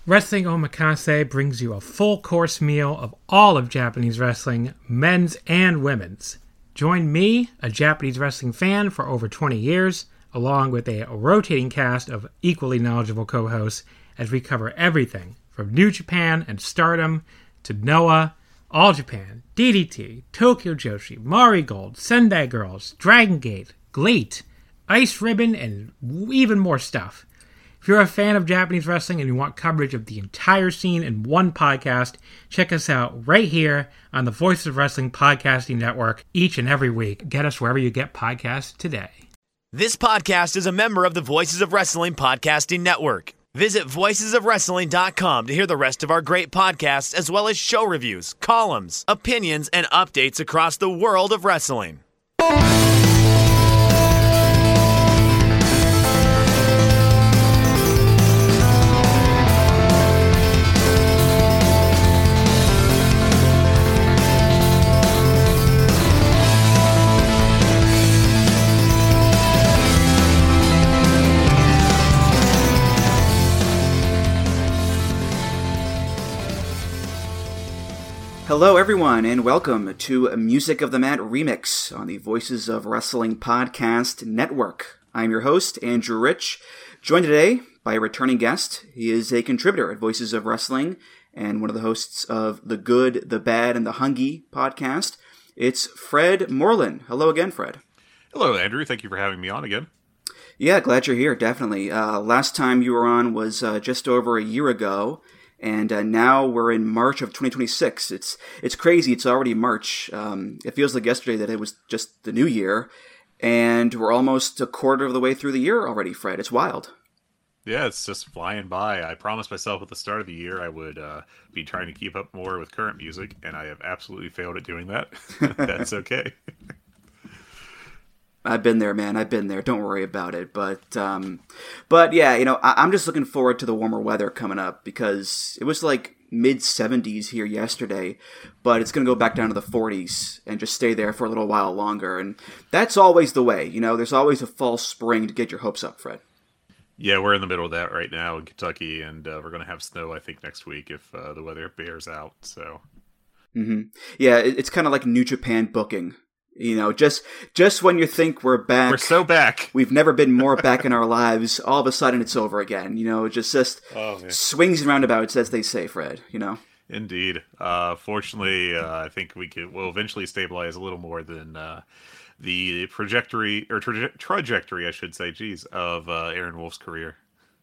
Wrestling Omakase brings you a full-course meal of all of Japanese wrestling, men's and women's. Join me, a Japanese wrestling fan for over 20 years, along with a rotating cast of equally knowledgeable co-hosts, as we cover everything from New Japan and Stardom to Noah, All Japan, DDT, Tokyo Joshi, Mari Gold, Sendai Girls, Dragon Gate, GLEAT, Ice Ribbon, and even more stuff. If you're a fan of Japanese wrestling and you want coverage of the entire scene in one podcast, check us out right here on the Voices of Wrestling Podcasting Network each and every week. Get us wherever you get podcasts today. This podcast is a member of the Voices of Wrestling Podcasting Network. Visit voicesofwrestling.com to hear the rest of our great podcasts, as well as show reviews, columns, opinions, and updates across the world of wrestling. Hello everyone, and welcome to Music of the Mat Remix on the Voices of Wrestling Podcast Network. I'm your host, Andrew Rich, joined today by a returning guest. He is a contributor at Voices of Wrestling and one of the hosts of The Good, The Bad, and The Hungy podcast. It's Fred Moreland. Hello again, Fred. Hello, Andrew. Thank you for having me on again. Yeah, glad you're here, definitely. Last time you were on was just over a year ago. And now we're in March of 2026. It's crazy. It's already March. It feels like yesterday that it was just the new year. And we're almost a quarter of the way through the year already, Fred. It's wild. Yeah, it's just flying by. I promised myself at the start of the year I would be trying to keep up more with current music, and I have absolutely failed at doing that. That's okay. I've been there, man. I've been there. Don't worry about it. But yeah, you know, I'm just looking forward to the warmer weather coming up because it was like mid-70s here yesterday, but it's going to go back down to the 40s and just stay there for a little while longer. And that's always the way. You know, there's always a false spring to get your hopes up, Fred. Yeah, we're in the middle of that right now in Kentucky, and we're going to have snow, I think, next week if the weather bears out. So, Yeah, it's kind of like New Japan booking. You know, just when you think we're back. We're so back. We've never been more back in our lives. All of a sudden, it's over again. You know, it just swings and roundabouts, as they say, Fred, you know? Indeed. Fortunately, I think we'll eventually stabilize a little more than the trajectory, I should say, of Aaron Wolf's career.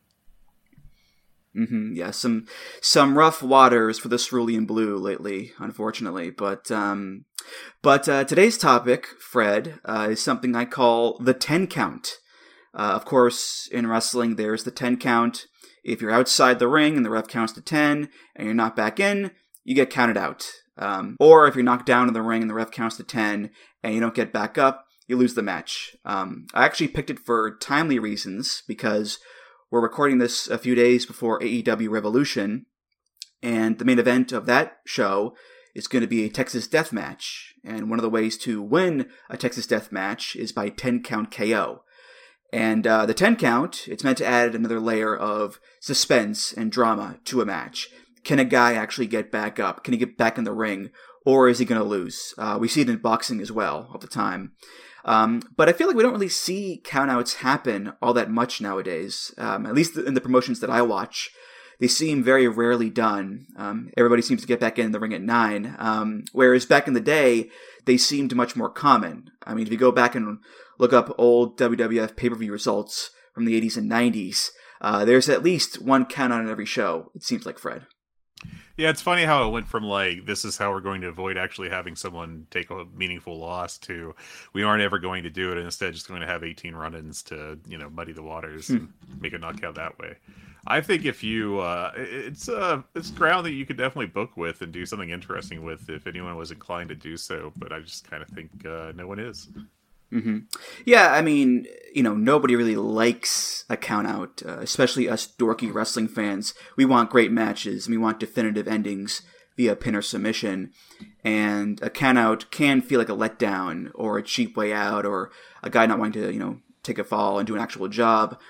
Yeah, some rough waters for the Cerulean Blue lately, unfortunately. But today's topic, Fred, is something I call the 10 count. Of course, in wrestling, there's the 10 count. If you're outside the ring and the ref counts to 10 and you're not back in, you get counted out. Or if you're knocked down in the ring and the ref counts to 10 and you don't get back up, you lose the match. I actually picked it for timely reasons because we're recording this a few days before AEW Revolution, and the main event of that show is going to be a Texas Death Match. And one of the ways to win a Texas Death Match is by 10 count KO. And the 10 count, it's meant to add another layer of suspense and drama to a match. Can a guy actually get back up? Can he get back in the ring? Or is he going to lose? We see it in boxing as well all the time. But I feel like we don't really see countouts happen all that much nowadays. At least in the promotions that I watch, they seem very rarely done. Everybody seems to get back in the ring at 9. Whereas back in the day, they seemed much more common. I mean, if you go back and look up old WWF pay-per-view results from the 80s and 90s, there's at least one countout on every show, it seems like, Fred. Yeah, it's funny how it went from like, this is how we're going to avoid actually having someone take a meaningful loss to we aren't ever going to do it and instead just going to have 18 run-ins to, you know, muddy the waters and make a knockout that way. I think if you, it's ground that you could definitely book with and do something interesting with if anyone was inclined to do so, but I just kind of think no one is. Yeah, I mean, you know, nobody really likes a count-out, especially us dorky wrestling fans. We want great matches, and we want definitive endings via pin or submission, and a count-out can feel like a letdown, or a cheap way out, or a guy not wanting to, you know, take a fall and do an actual job.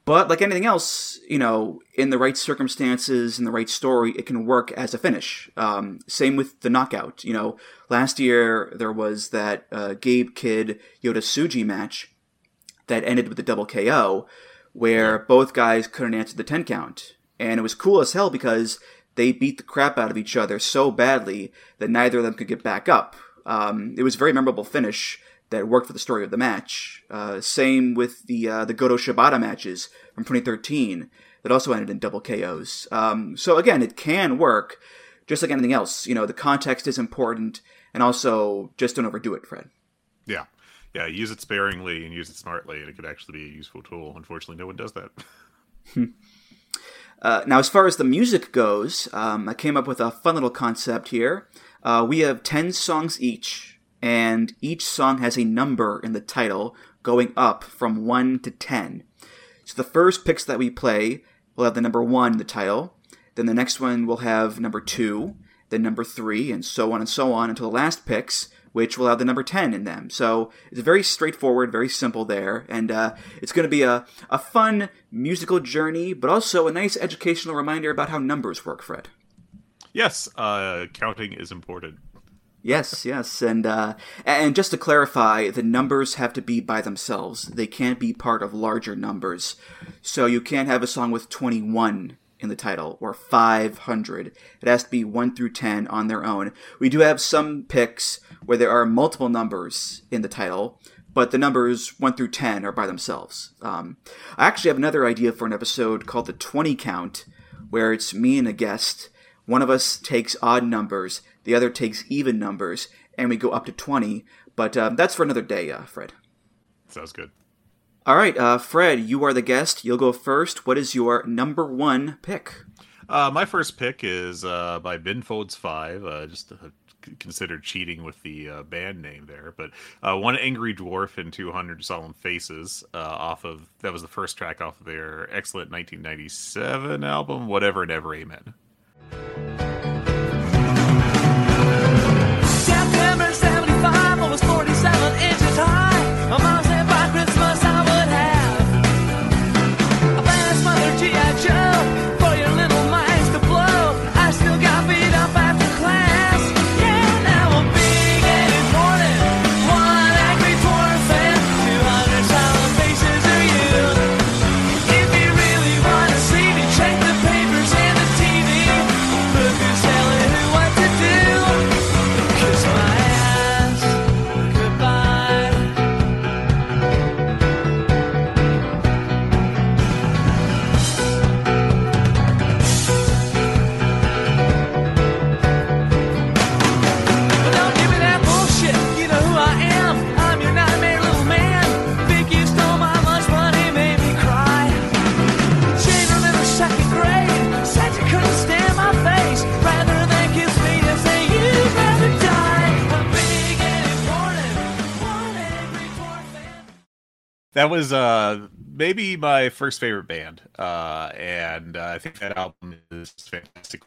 But like anything else, in the right circumstances, in the right story, it can work as a finish. Same with the knockout. Last year there was that Gabe Kidd Yota Tsuji match that ended with a double KO, where both guys couldn't answer the 10 count. And it was cool as hell because they beat the crap out of each other so badly that neither of them could get back up. It was a very memorable finish that worked for the story of the match. Same with the Goto Shibata matches from 2013 that also ended in double KOs. So again, it can work, just like anything else. The context is important, and also just don't overdo it, Fred. Yeah. Yeah, use it sparingly and use it smartly, and it could actually be a useful tool. Unfortunately, no one does that. Now, as far as the music goes, I came up with a fun little concept here. We have 10 songs each, and each song has a number in the title going up from 1 to 10. So the first picks that we play will have the number 1 in the title, then the next one will have number 2, then number 3, and so on until the last picks, which will have the number 10 in them. So it's very straightforward, very simple there, and it's going to be a fun musical journey, but also a nice educational reminder about how numbers work, Fred. Yes, counting is important. Yes, and just to clarify, the numbers have to be by themselves. They can't be part of larger numbers. So you can't have a song with 21 in the title, or 500. It has to be 1 through 10 on their own. We do have some picks where there are multiple numbers in the title, but the numbers 1 through 10 are by themselves. I actually have another idea for an episode called the 20 count, where it's me and a guest. One of us takes odd numbers, the other takes even numbers, and we go up to 20. But that's for another day, Fred. Sounds good. All right, Fred, you are the guest. You'll go first. What is your number 1 pick? My first pick is by Ben Folds 5, just considered cheating with the band name there, but One Angry Dwarf and 200 Solemn Faces that was the first track off of their excellent 1997 album, Whatever Never Amen. September 75, I was 47 inches high. My mom said by Christmas I would have a fast mother G.I. Joe for your little minds to blow. I still got beat up after class. Yeah, now I'm big and important. One angry dwarf and 200 solemn faces are you. If you really want to see me, check the papers and the TV. Look who's telling who what to do. Kiss my ass, goodbye. But don't give me that bullshit, you know who I am. I'm your nightmare little man. Think you stole my lunch money, made me cry. Chamberlain in the second grade said you couldn't stand my face. Rather than kiss me and say you'd rather die. I'm big and important. One angry dwarf and That was maybe my first favorite band, and I think that album is fantastic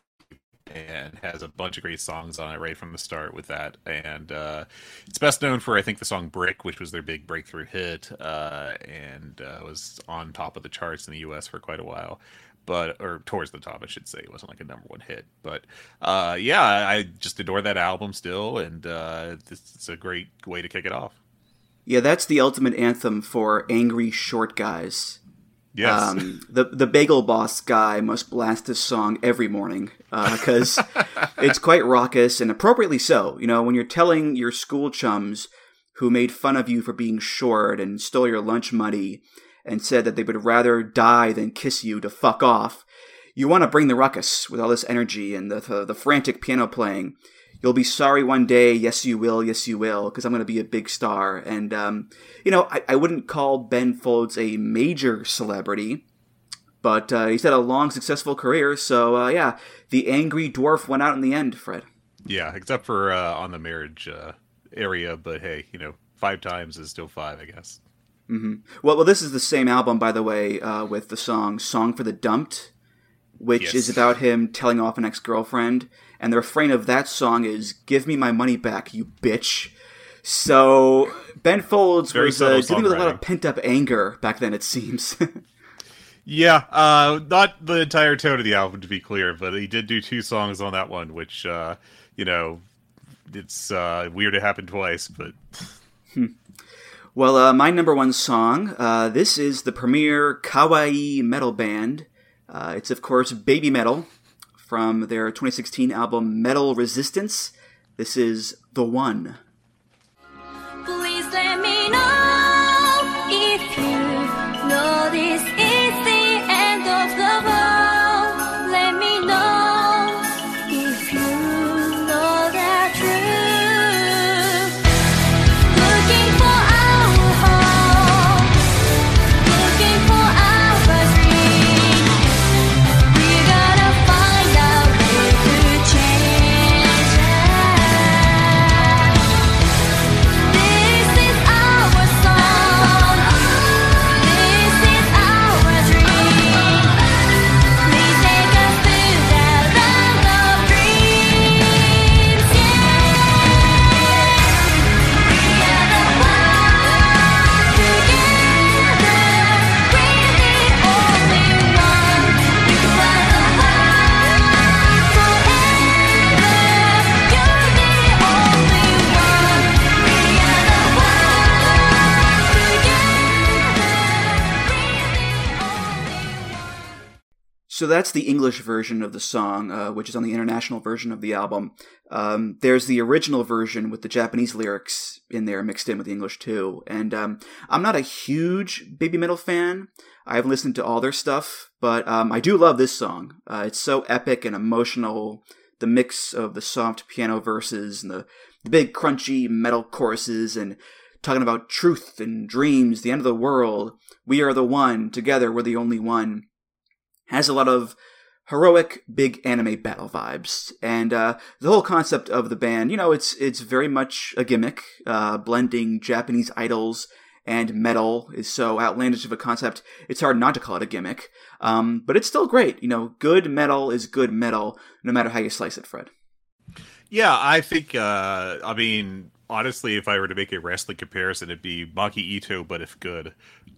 and has a bunch of great songs on it right from the start with that. And it's best known for, I think, the song Brick, which was their big breakthrough hit, and was on top of the charts in the US for quite a while. Or towards the top, I should say. It wasn't like a number 1 hit. But yeah, I just adore that album still, and it's a great way to kick it off. Yeah, that's the ultimate anthem for angry short guys. Yes. The Bagel Boss guy must blast this song every morning because it's quite raucous, and appropriately so. When you're telling your school chums who made fun of you for being short and stole your lunch money and said that they would rather die than kiss you to fuck off, you want to bring the ruckus with all this energy and the frantic piano playing. You'll be sorry one day, yes you will, because I'm going to be a big star. And, I wouldn't call Ben Folds a major celebrity, but he's had a long, successful career. So, yeah, the Angry Dwarf went out in the end, Fred. Yeah, except for on the marriage area, but hey, 5 times is still 5, I guess. Mm-hmm. Well, this is the same album, by the way, with the Song for the Dumped, which is about him telling off an ex-girlfriend. And the refrain of that song is, "Give me my money back, you bitch." So Ben Folds was dealing with a lot of pent-up anger back then, it seems. Yeah, not the entire tone of the album, to be clear, but he did do 2 songs on that one, which, it's weird it happened twice, but... Well, my number one song, this is the premier kawaii metal band. It's, of course, Baby Metal from their 2016 album Metal Resistance. This is The One. Please let me know if you know this is the end of the world. Let me know if you know the truth. Looking for our home, looking for our dream. We gotta find out way to change it. This is our song. This is our dream. Please take us through that land of dreams. We are the one together. We're the only one. You are the one forever. You're the only one. We are the one together. So that's the English version of the song, which is on the international version of the album. There's the original version with the Japanese lyrics in there mixed in with the English too. And I'm not a huge Baby Metal fan. I haven't listened to all their stuff, but I do love this song. It's so epic and emotional. The mix of the soft piano verses and the big crunchy metal choruses and talking about truth and dreams, the end of the world. We are the one. Together, we're the only one. Has a lot of heroic, big anime battle vibes. And the whole concept of the band, it's very much a gimmick. Blending Japanese idols and metal is so outlandish of a concept, it's hard not to call it a gimmick. But it's still great. Good metal is good metal, no matter how you slice it, Fred. Yeah, I think, honestly, if I were to make a wrestling comparison, it'd be Maki Ito, but if good.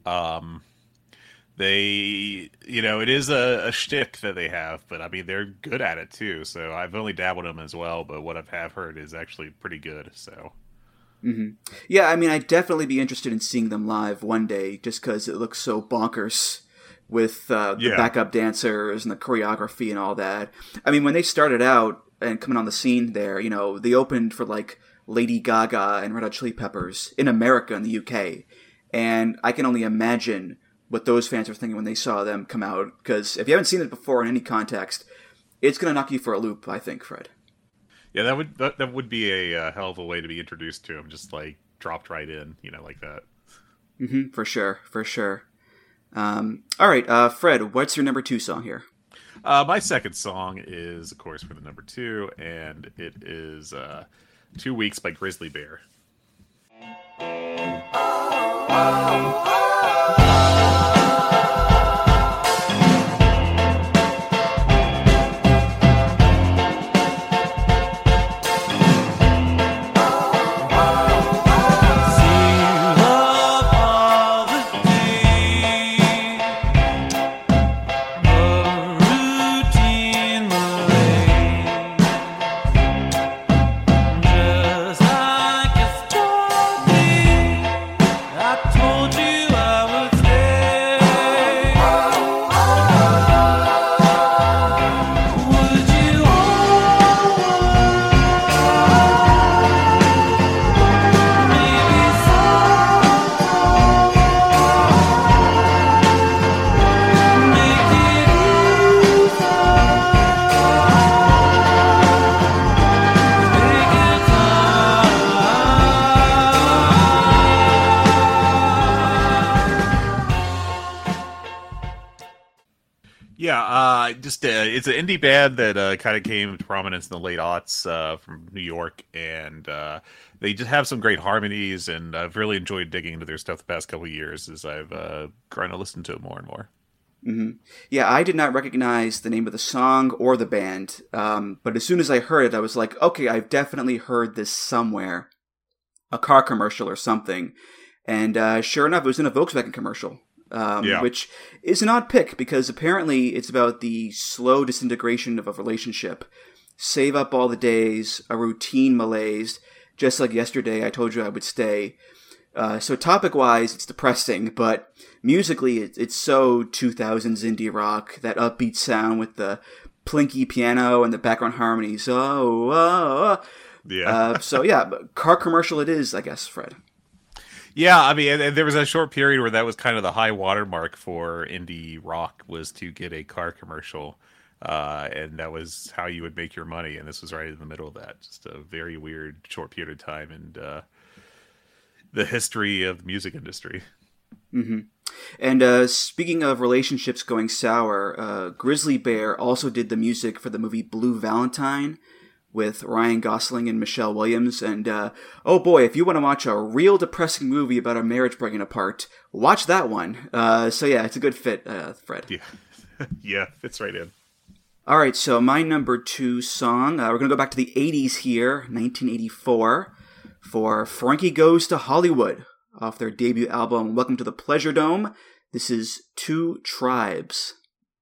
It is a shtick that they have, but they're good at it too. So I've only dabbled in them as well, but what I have heard is actually pretty good. So, Yeah, I'd definitely be interested in seeing them live one day, just because it looks so bonkers with the backup dancers and the choreography and all that. When they started out and coming on the scene there, they opened for like Lady Gaga and Red Hot Chili Peppers in America and the UK, and I can only imagine what those fans were thinking when they saw them come out, because if you haven't seen it before in any context, it's going to knock you for a loop, I think, Fred. Yeah, that would be a hell of a way to be introduced to him, just like dropped right in, like that. For sure. All right, Fred, what's your number 2 song here? My second song is, of course, for the number 2, and it is 2 Weeks by Grizzly Bear. It's an indie band that kind of came to prominence in the late aughts from New York, and they just have some great harmonies, and I've really enjoyed digging into their stuff the past couple of years as I've grown to listen to it more and more. Yeah, I did not recognize the name of the song or the band, but as soon as I heard it, I was like, okay, I've definitely heard this somewhere. A car commercial or something. And sure enough, it was in a Volkswagen commercial. which is an odd pick because apparently it's about the slow disintegration of a relationship. Save up all the days, a routine malaise, just like yesterday I told you I would stay. So topic-wise, it's depressing, but musically, it's so 2000s indie rock, that upbeat sound with the plinky piano and the background harmonies. Car commercial it is, I guess, Fred. Yeah, I mean, and there was a short period where that was kind of the high watermark for indie rock, was to get a car commercial. And that was how you would make your money, and this was right in the middle of that. Just a very weird short period of time, and the history of the music industry. Mm-hmm. And speaking of relationships going sour, Grizzly Bear also did the music for the movie Blue Valentine with Ryan Gosling and Michelle Williams. And oh boy, if you want to watch a real depressing movie about a marriage breaking apart, watch that one. So yeah, it's a good fit, Fred. Yeah, yeah, fits right in. All right, so my number 2 song, we're going to go back to the 80s here, 1984, for Frankie Goes to Hollywood, off their debut album, Welcome to the Pleasure Dome. This is Two Tribes.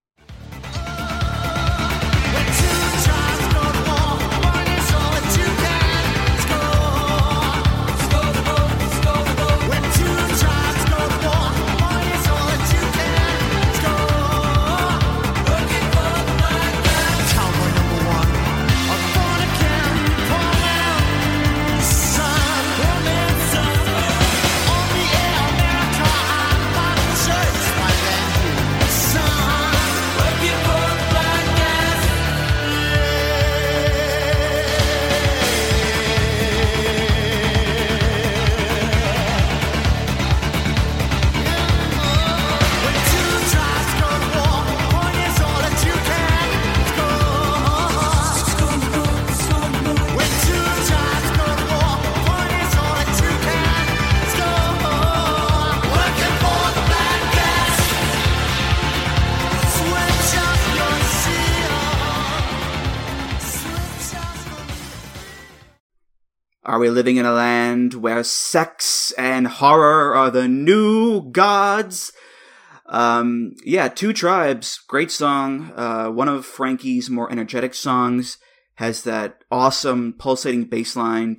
Are we living in a land where sex and horror are the new gods? Two Tribes, great song. One of Frankie's more energetic songs, has that awesome pulsating bass line.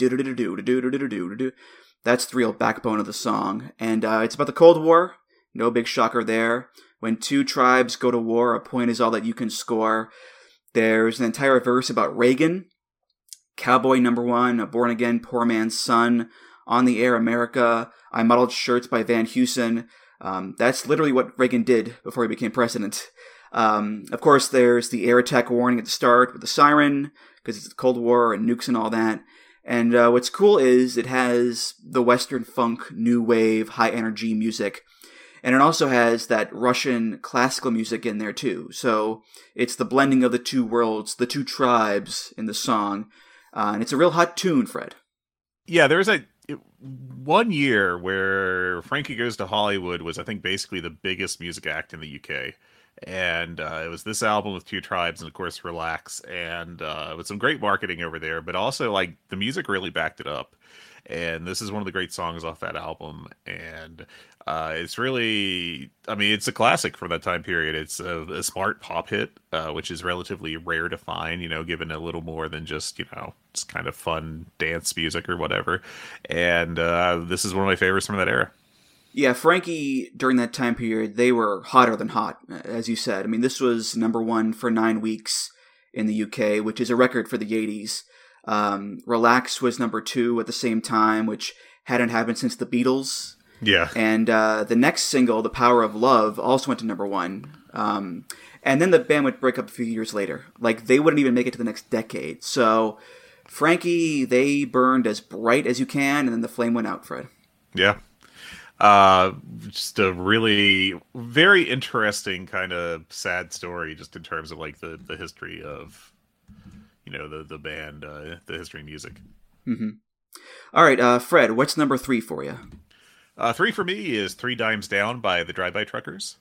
That's the real backbone of the song. And it's about the Cold War. No big shocker there. When two tribes go to war, a point is all that you can score. There's an entire verse about Reagan. Cowboy number 1, a born-again poor man's son, On the Air America, I modeled shirts by Van Heusen. That's literally what Reagan did before he became president. Of course, there's the air attack warning at the start with the siren, because it's the Cold War and nukes and all that. And what's cool is it has the Western funk, new wave, high-energy music. And it also has that Russian classical music in there, too. So it's the blending of the two worlds, the two tribes in the song. And it's a real hot tune, Fred. Yeah, there was one year where Frankie Goes to Hollywood was, I think, basically the biggest music act in the UK. And it was this album with Two Tribes and, of course, Relax. And with some great marketing over there. But also, like, the music really backed it up. And this is one of the great songs off that album. And it's really, I mean, it's a classic from that time period. It's a smart pop hit, which is relatively rare to find, given a little more than just, it's kind of fun dance music or whatever. And this is one of my favorites from that era. Yeah, Frankie, during that time period, they were hotter than hot, as you said. I mean, this was number 1 for 9 weeks in the UK, which is a record for the 80s. Relax was number 2 at the same time, which hadn't happened since the Beatles. Yeah. And the next single, The Power of Love, also went to number 1. And then the band would break up a few years later. Like, they wouldn't even make it to the next decade. So, Frankie, they burned as bright as you can, and then the flame went out, Fred. Yeah. Just a really very interesting kind of sad story, just in terms of, like, the history of, the band, the history of music. Mm-hmm. All right, Fred, what's number 3 for you? 3 for me is 3 Dimes Down by the Drive-By Truckers.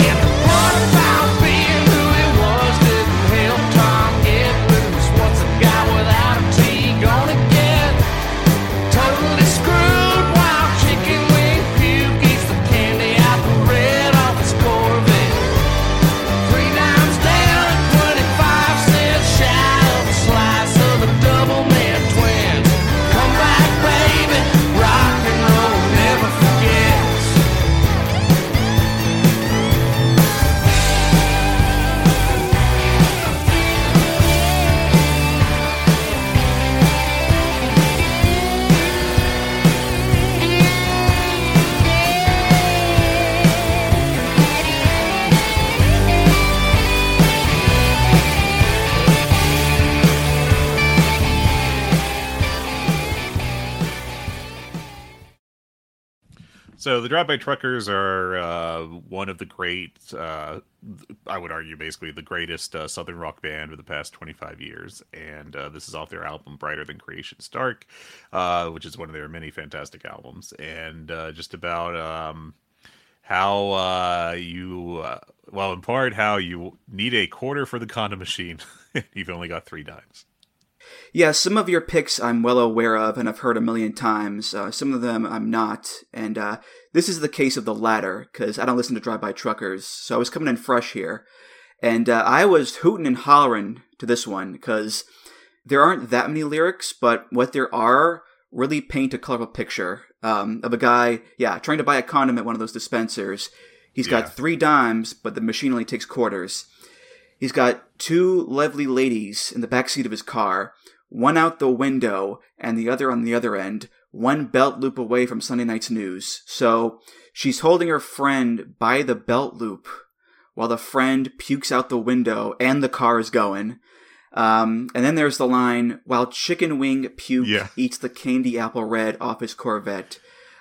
What about being who he was? Didn't help Tom get loose once I got So the Drive-By Truckers are one of the great, I would argue basically the greatest Southern rock band of the past 25 years. And this is off their album Brighter Than Creation's Dark, which is one of their many fantastic albums. And just about how in part, how you need a quarter for the condom machine. You've only got 3 dimes. Yeah, some of your picks I'm well aware of and I've heard a million times. Some of them I'm not. And this is the case of the latter, because I don't listen to Drive-By Truckers, so I was coming in fresh here. And I was hooting and hollering to this one, because there aren't that many lyrics, but what there are really paint a colorful picture of a guy, trying to buy a condom at one of those dispensers. He's got 3 dimes, but the machine only takes quarters. He's got 2 lovely ladies in the backseat of his car, one out the window and the other on the other end, one belt loop away from Sunday night's news. So she's holding her friend by the belt loop while the friend pukes out the window and the car is going. And then there's the line, while Chicken Wing Puke eats the candy apple red off his Corvette.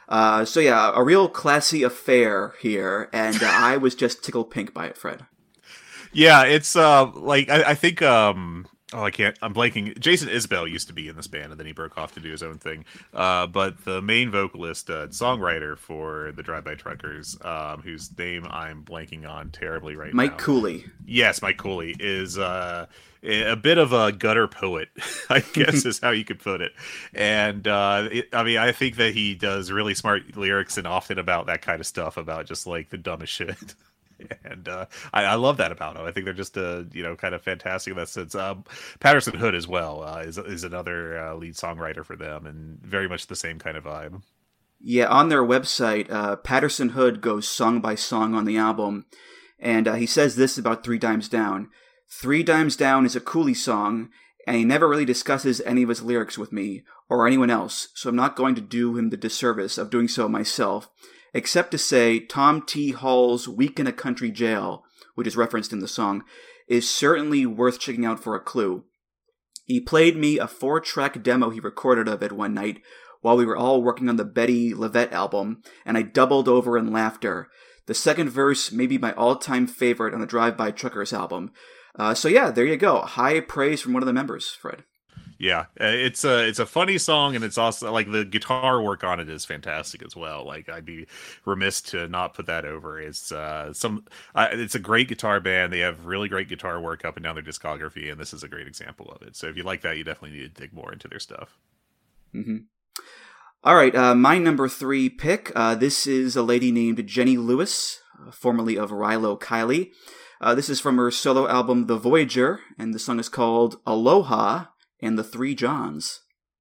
A real classy affair here, and I was just tickled pink by it, Fred. Yeah, it's I think I'm blanking. Jason Isbell used to be in this band, and then he broke off to do his own thing. But the main vocalist, songwriter for the Drive-By Truckers, whose name I'm blanking on terribly right now. Mike Cooley. Yes, Mike Cooley is a bit of a gutter poet, I guess is how you could put it. And I think that he does really smart lyrics and often about that kind of stuff, about just like the dumbest shit. And I love that about him. I think they're just kind of fantastic in that sense. Patterson Hood as well is another lead songwriter for them, and very much the same kind of vibe. Yeah, on their website, Patterson Hood goes song by song on the album, and he says this about 3 Dimes Down. 3 Dimes Down is a Cooley song, and he never really discusses any of his lyrics with me or anyone else, so I'm not going to do him the disservice of doing so myself. Except to say Tom T. Hall's Week in a Country Jail, which is referenced in the song, is certainly worth checking out for a clue. He played me a 4-track demo he recorded of it one night while we were all working on the Betty LaVette album, and I doubled over in laughter. The second verse may be my all-time favorite on the Drive-By Truckers album. There you go. High praise from one of the members, Fred. Yeah, it's a funny song, and it's also like the guitar work on it is fantastic as well. Like, I'd be remiss to not put that over. It's it's a great guitar band. They have really great guitar work up and down their discography, and this is a great example of it. So if you like that, you definitely need to dig more into their stuff. Mm-hmm. All right, my number 3 pick. This is a lady named Jenny Lewis, formerly of Rilo Kiley. This is from her solo album The Voyager, and the song is called Aloha and the 3 Johns.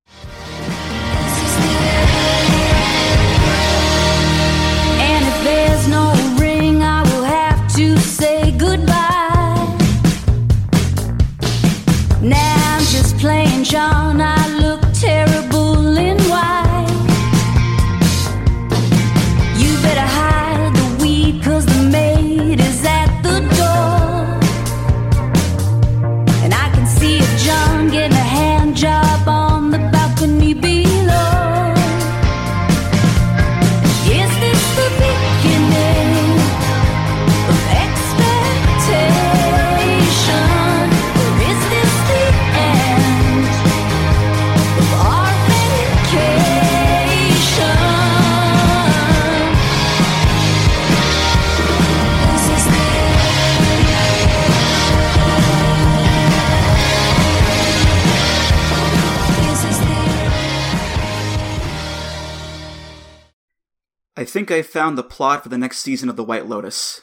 And if there's no ring, I will have to say goodbye. Now I'm just plain John, I look terrible in white. You better hide the weed, 'cause the maid is at the door. And I can see a John getting a hand job on the balcony below. Is this the beginning of expectation? Or is this the end of our vacation? This is the I think I found the plot for the next season of The White Lotus.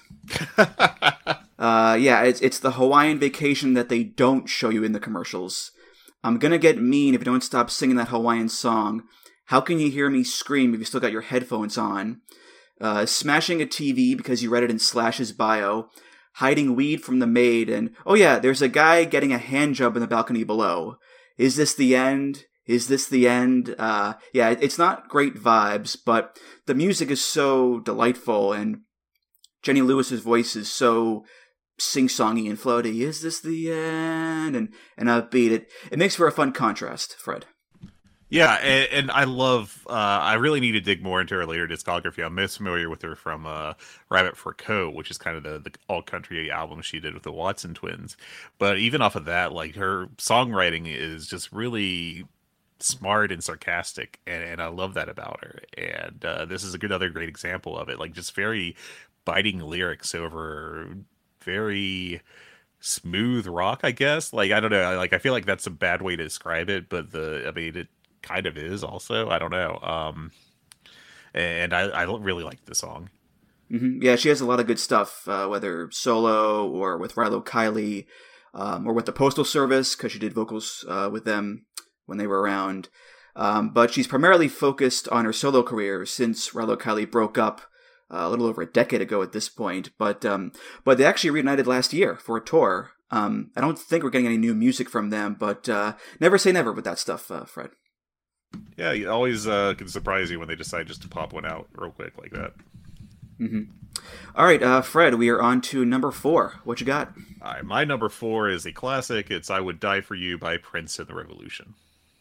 It's the Hawaiian vacation that they don't show you in the commercials. I'm gonna get mean if you don't stop singing that Hawaiian song. How can you hear me scream if you still got your headphones on? Smashing a TV because you read it in Slash's bio. Hiding weed from the maid, and there's a guy getting a hand job in the balcony below. Is this the end? Is this the end? It's not great vibes, but the music is so delightful, and Jenny Lewis's voice is so sing-songy and floaty. Is this the end? And upbeat. It makes for a fun contrast, Fred. Yeah, and I love. I really need to dig more into her later discography. I'm most familiar with her from Rabbit for Coat, which is kind of the all country album she did with the Watson twins. But even off of that, like her songwriting is just really smart and sarcastic, and I love that about her. And this is another great example of it. Like just very biting lyrics over very smooth rock, I guess. Like I don't know. Like I feel like that's a bad way to describe it, but I mean it kind of is also. I don't know. And I really like the song. Yeah, she has a lot of good stuff, whether solo or with Rilo Kiley, or with the Postal Service, because she did vocals with them when they were around. But she's primarily focused on her solo career since Rilo Kiley broke up a little over a decade ago at this point. But they actually reunited last year for a tour. I don't think we're getting any new music from them, but never say never with that stuff, Fred. Yeah, it always can surprise you when they decide just to pop one out real quick like that. All right, Fred, we are on to number 4. What you got? All right, my number 4 is a classic. It's "I Would Die for You" by Prince and the Revolution.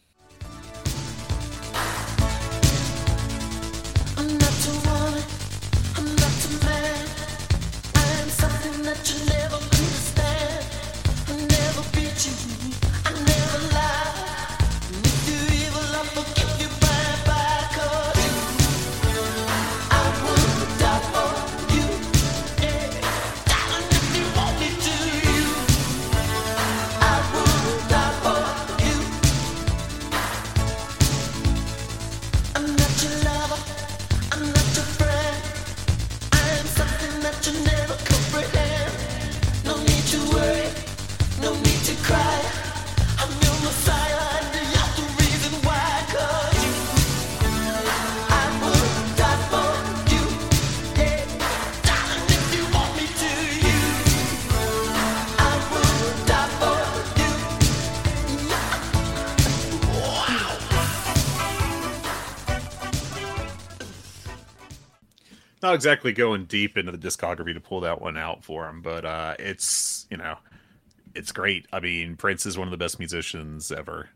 I'm not a woman, I'm not a man. I am something that you never understand. I never beat you, I never lie. And if you're evil, I'll forgive you bye. 'Cause I would die for you. Yeah. Darling, if you want me to, I would die for you. I'm not your lover, I'm not your friend. I am something that you never comprehend. No need to worry, no need to cry. I'm your Messiah and you're the reason why. 'Cause I would die for you. Yeah, darling, if you want me to, I would die for you. Wow. Not exactly going deep into the discography to pull that one out for him, but it's, it's great. I mean, Prince is one of the best musicians ever.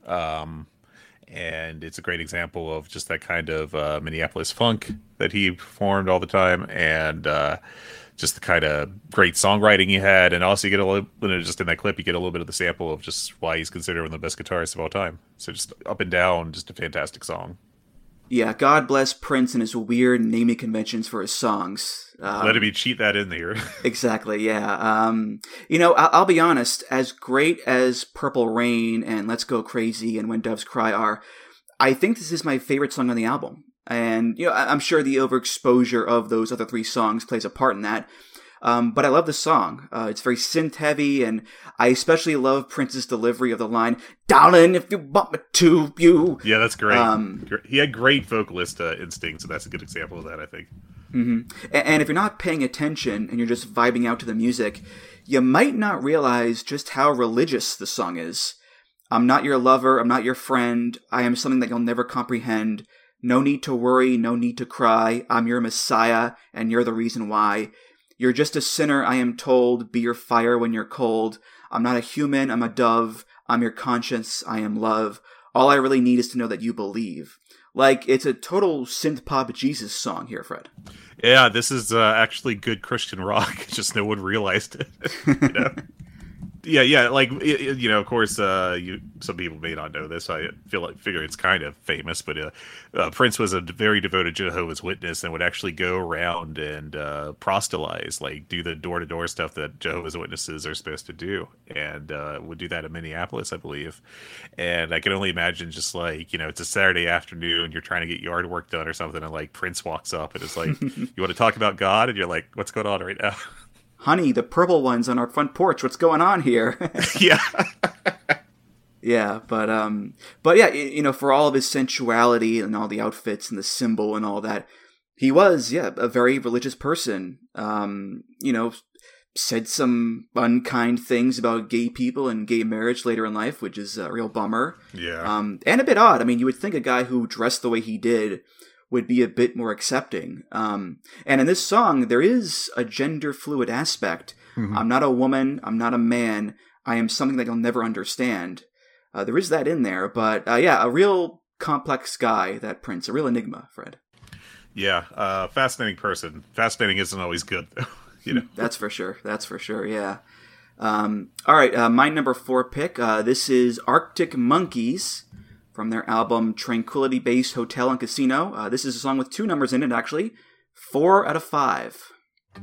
And it's a great example of just that kind of Minneapolis funk that he performed all the time, and just the kind of great songwriting he had. And also you get a little, just in that clip, you get a little bit of the sample of just why he's considered one of the best guitarists of all time. So just up and down, just a fantastic song. Yeah, God bless Prince and his weird naming conventions for his songs. Let me cheat that in there. Exactly, yeah. I'll be honest, as great as Purple Rain and Let's Go Crazy and When Doves Cry are, I think this is my favorite song on the album. And, I'm sure the overexposure of those other 3 songs plays a part in that. But I love the song. It's very synth heavy, and I especially love Prince's delivery of the line, "Darling, if you want me to, you." Yeah, that's great. He had great vocalist instincts, so that's a good example of that, I think. Mm-hmm. And if you're not paying attention and you're just vibing out to the music, you might not realize just how religious the song is. "I'm not your lover, I'm not your friend, I am something that you'll never comprehend. No need to worry, no need to cry, I'm your Messiah, and you're the reason why. You're just a sinner, I am told, be your fire when you're cold. I'm not a human, I'm a dove, I'm your conscience, I am love. All I really need is to know that you believe." Like, it's a total synth-pop Jesus song here, Fred. Yeah, this is actually good Christian rock. Just no one realized it. Yeah. Like, of course, some people may not know this. I figure it's kind of famous, but Prince was a very devoted Jehovah's Witness and would actually go around and proselytize, like do the door-to-door stuff that Jehovah's Witnesses are supposed to do, and would do that in Minneapolis, I believe. And I can only imagine just like, it's a Saturday afternoon, you're trying to get yard work done or something, and like Prince walks up and it's like, "You want to talk about God?" And you're like, "What's going on right now?" "Honey, the purple one's on our front porch. What's going on here?" Yeah. Yeah, but yeah, for all of his sensuality and all the outfits and the symbol and all that, he was, a very religious person. Said some unkind things about gay people and gay marriage later in life, which is a real bummer. Yeah. And a bit odd. I mean, you would think a guy who dressed the way he did would be a bit more accepting. And in this song, there is a gender fluid aspect. Mm-hmm. "I'm not a woman, I'm not a man, I am something that you'll never understand." There is that in there, but a real complex guy, that Prince. A real enigma, Fred. Yeah, fascinating person. Fascinating isn't always good, though. You know, That's for sure. Yeah. All right, my number 4 pick. This is Arctic Monkeys from their album Tranquility Base Hotel and Casino. This is a song with 2 numbers in it, actually. 4 out of 5.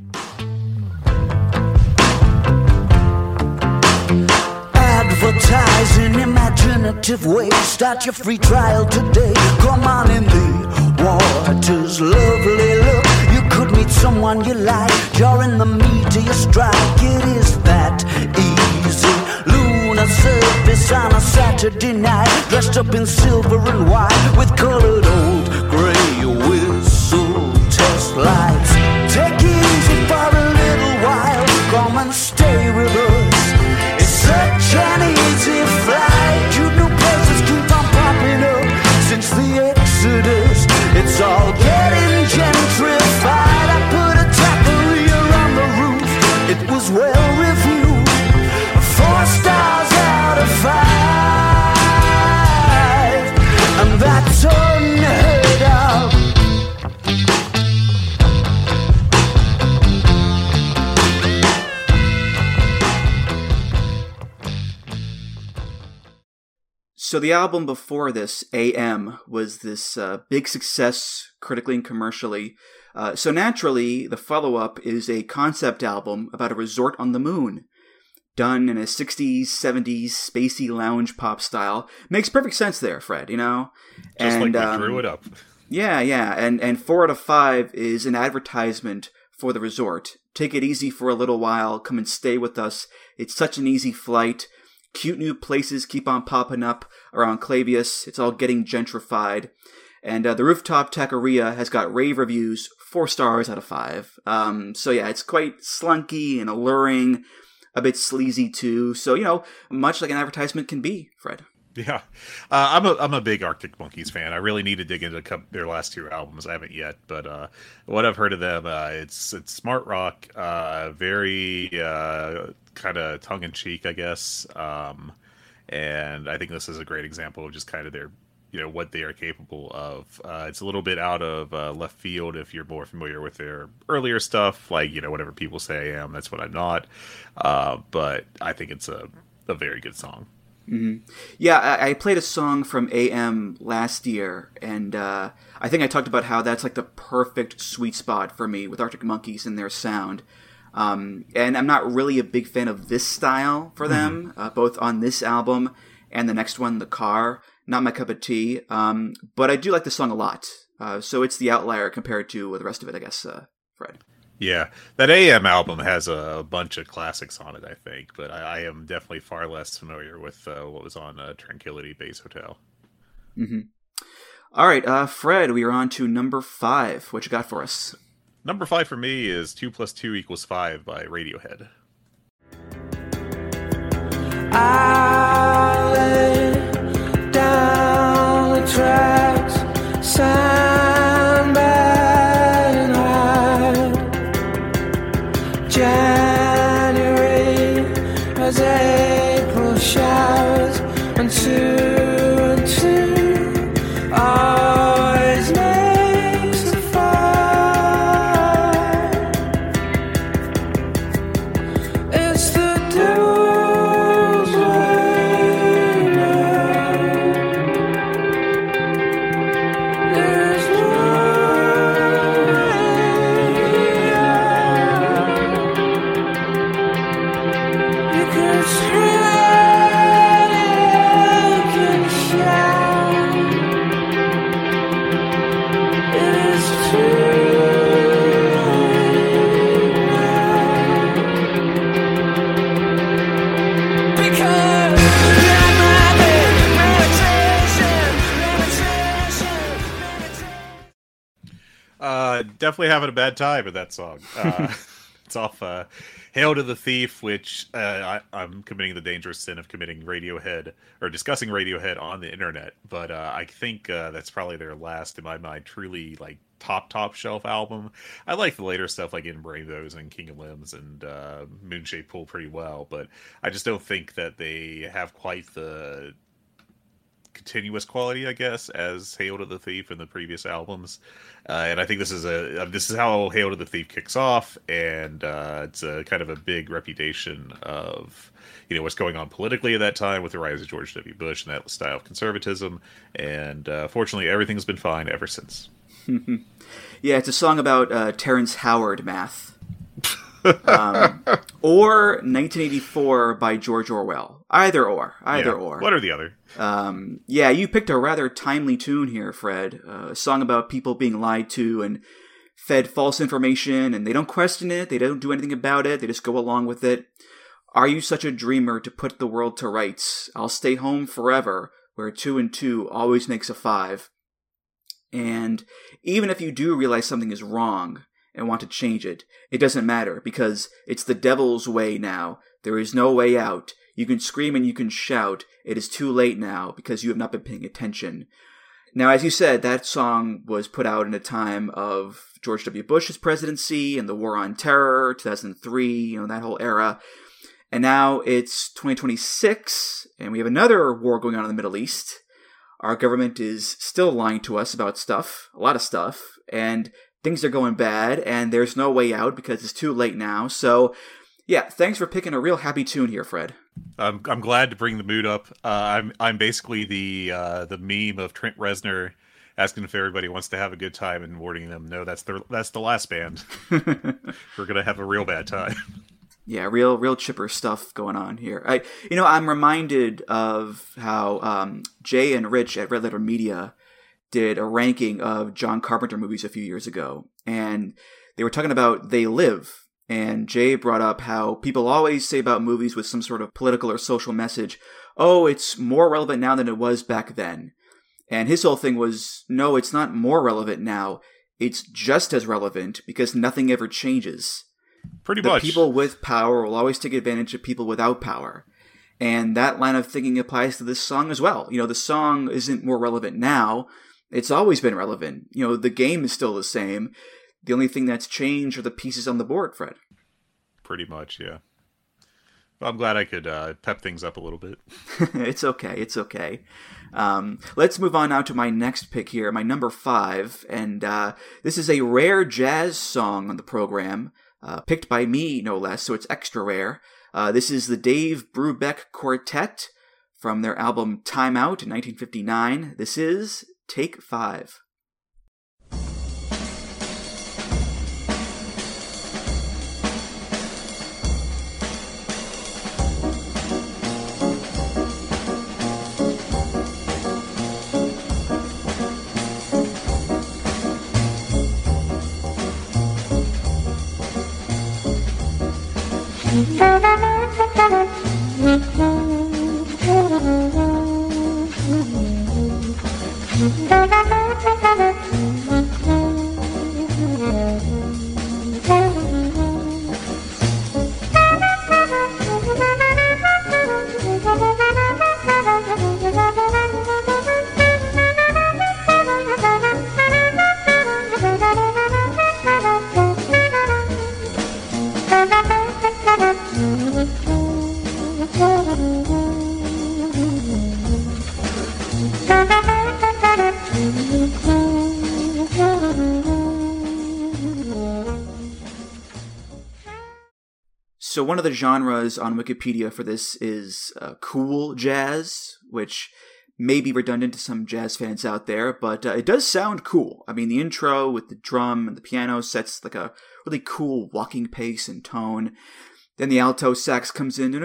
Advertising imaginative ways. Start your free trial today. Come on in the water's lovely look. You could meet someone you like. You're in the meat of your strike. It is that easy. Lunar surface on a Saturday night. Dressed up in silver and white with colored old gray whistle test lights. Take it easy for a little while. Come and stay with us. It's such an easy flight. You know places keep on popping up since the Exodus. It's all getting gentrified. I put a taqueria on the roof. It was well reviewed. 4 stars out of 5. And that's unheard of. So the album before this, AM, was this big success critically and commercially. So naturally, the follow-up is a concept album about a resort on the moon, done in a 60s, 70s, spacey lounge pop style. Makes perfect sense there, Fred, you know? just like we drew it up. Yeah. And 4 out of 5 is an advertisement for the resort. Take it easy for a little while. Come and stay with us. It's such an easy flight. Cute new places keep on popping up around Clavius. It's all getting gentrified. And the Rooftop Taqueria has got rave reviews, 4 stars out of 5. So yeah, it's quite slunky and alluring, a bit sleazy too. So, you know, much like an advertisement can be, Fred. Yeah, I'm a big Arctic Monkeys fan. I really need to dig into their last 2 albums. I haven't yet, but what I've heard of them, it's smart rock, very kind of tongue in cheek, I guess. And I think this is a great example of just kind of their, you know, what they are capable of. It's a little bit out of left field if you're more familiar with their earlier stuff, like, you know, whatever people say I am, that's what I'm not. But I think it's a very good song. Mm-hmm. Yeah, I played a song from AM last year, and I think I talked about how that's like the perfect sweet spot for me with Arctic Monkeys and their sound. And I'm not really a big fan of this style for them, both on this album and the next one, The Car. Not my cup of tea, but I do like the song a lot. So it's the outlier compared to the rest of it, I guess, Fred. Yeah, that AM album has a bunch of classics on it, I think, but I am definitely far less familiar with what was on Tranquility Base Hotel. Mm-hmm. All right, Fred, we are on to number 5. What you got for us? Number 5 for me is 2 + 2 = 5 by Radiohead. I lay down the tracks, signed by an eye. January as April showers, and 2 and 2 always makes a 5. It's the devil's way now. There's no way out. You can scream, you can shout. It is too late now. Because you're my meditation. Definitely having a bad time with that song. It's off Hail to the Thief, which I'm committing the dangerous sin of committing Radiohead or discussing Radiohead on the internet. But I think that's probably their last, in my mind, truly like top shelf album. I like the later stuff like In Rainbows and King of Limbs and Moonshaped Pool pretty well, but I just don't think that they have quite the continuous quality, I guess, as Hail to the Thief in the previous albums. And I think this is how Hail to the Thief kicks off, and it's a kind of a big reputation of what's going on politically at that time with the rise of George W. Bush and that style of conservatism. And fortunately, everything's been fine ever since. Yeah, it's a song about Terrence Howard math. Or 1984 by George Orwell. Either or. One or the other. Yeah, you picked a rather timely tune here, Fred. A song about people being lied to and fed false information, and they don't question it, they don't do anything about it, they just go along with it. Are you such a dreamer to put the world to rights? I'll stay home forever, where 2 and 2 always makes a 5. And even if you do realize something is wrong and want to change it, it doesn't matter, because it's the devil's way now. There is no way out. You can scream and you can shout. It is too late now, because you have not been paying attention. Now, as you said, that song was put out in a time of George W. Bush's presidency and the War on Terror, 2003, that whole era. And now it's 2026, and we have another war going on in the Middle East. Our government is still lying to us about stuff, a lot of stuff, and things are going bad, and there's no way out because it's too late now. So, yeah, thanks for picking a real happy tune here, Fred. I'm glad to bring the mood up. I'm basically the meme of Trent Reznor asking if everybody wants to have a good time and warning them, no, that's the last band. We're gonna have a real bad time. Yeah, real chipper stuff going on here. I'm reminded of how Jay and Rich at Red Letter Media did a ranking of John Carpenter movies a few years ago, and they were talking about They Live. And Jay brought up how people always say about movies with some sort of political or social message, oh, it's more relevant now than it was back then. And his whole thing was, no, it's not more relevant now. It's just as relevant, because nothing ever changes. Pretty much. The people with power will always take advantage of people without power. And that line of thinking applies to this song as well. The song isn't more relevant now. It's always been relevant. The game is still the same. The only thing that's changed are the pieces on the board, Fred. Pretty much, yeah. Well, I'm glad I could pep things up a little bit. It's okay. Let's move on now to my next pick here, my number 5. And this is a rare jazz song on the program, picked by me, no less, so it's extra rare. This is the Dave Brubeck Quartet from their album Time Out in 1959. This is Take 5. So one of the genres on Wikipedia for this is cool jazz, which may be redundant to some jazz fans out there, but it does sound cool. I mean, the intro with the drum and the piano sets like a really cool walking pace and tone. Then the alto sax comes in.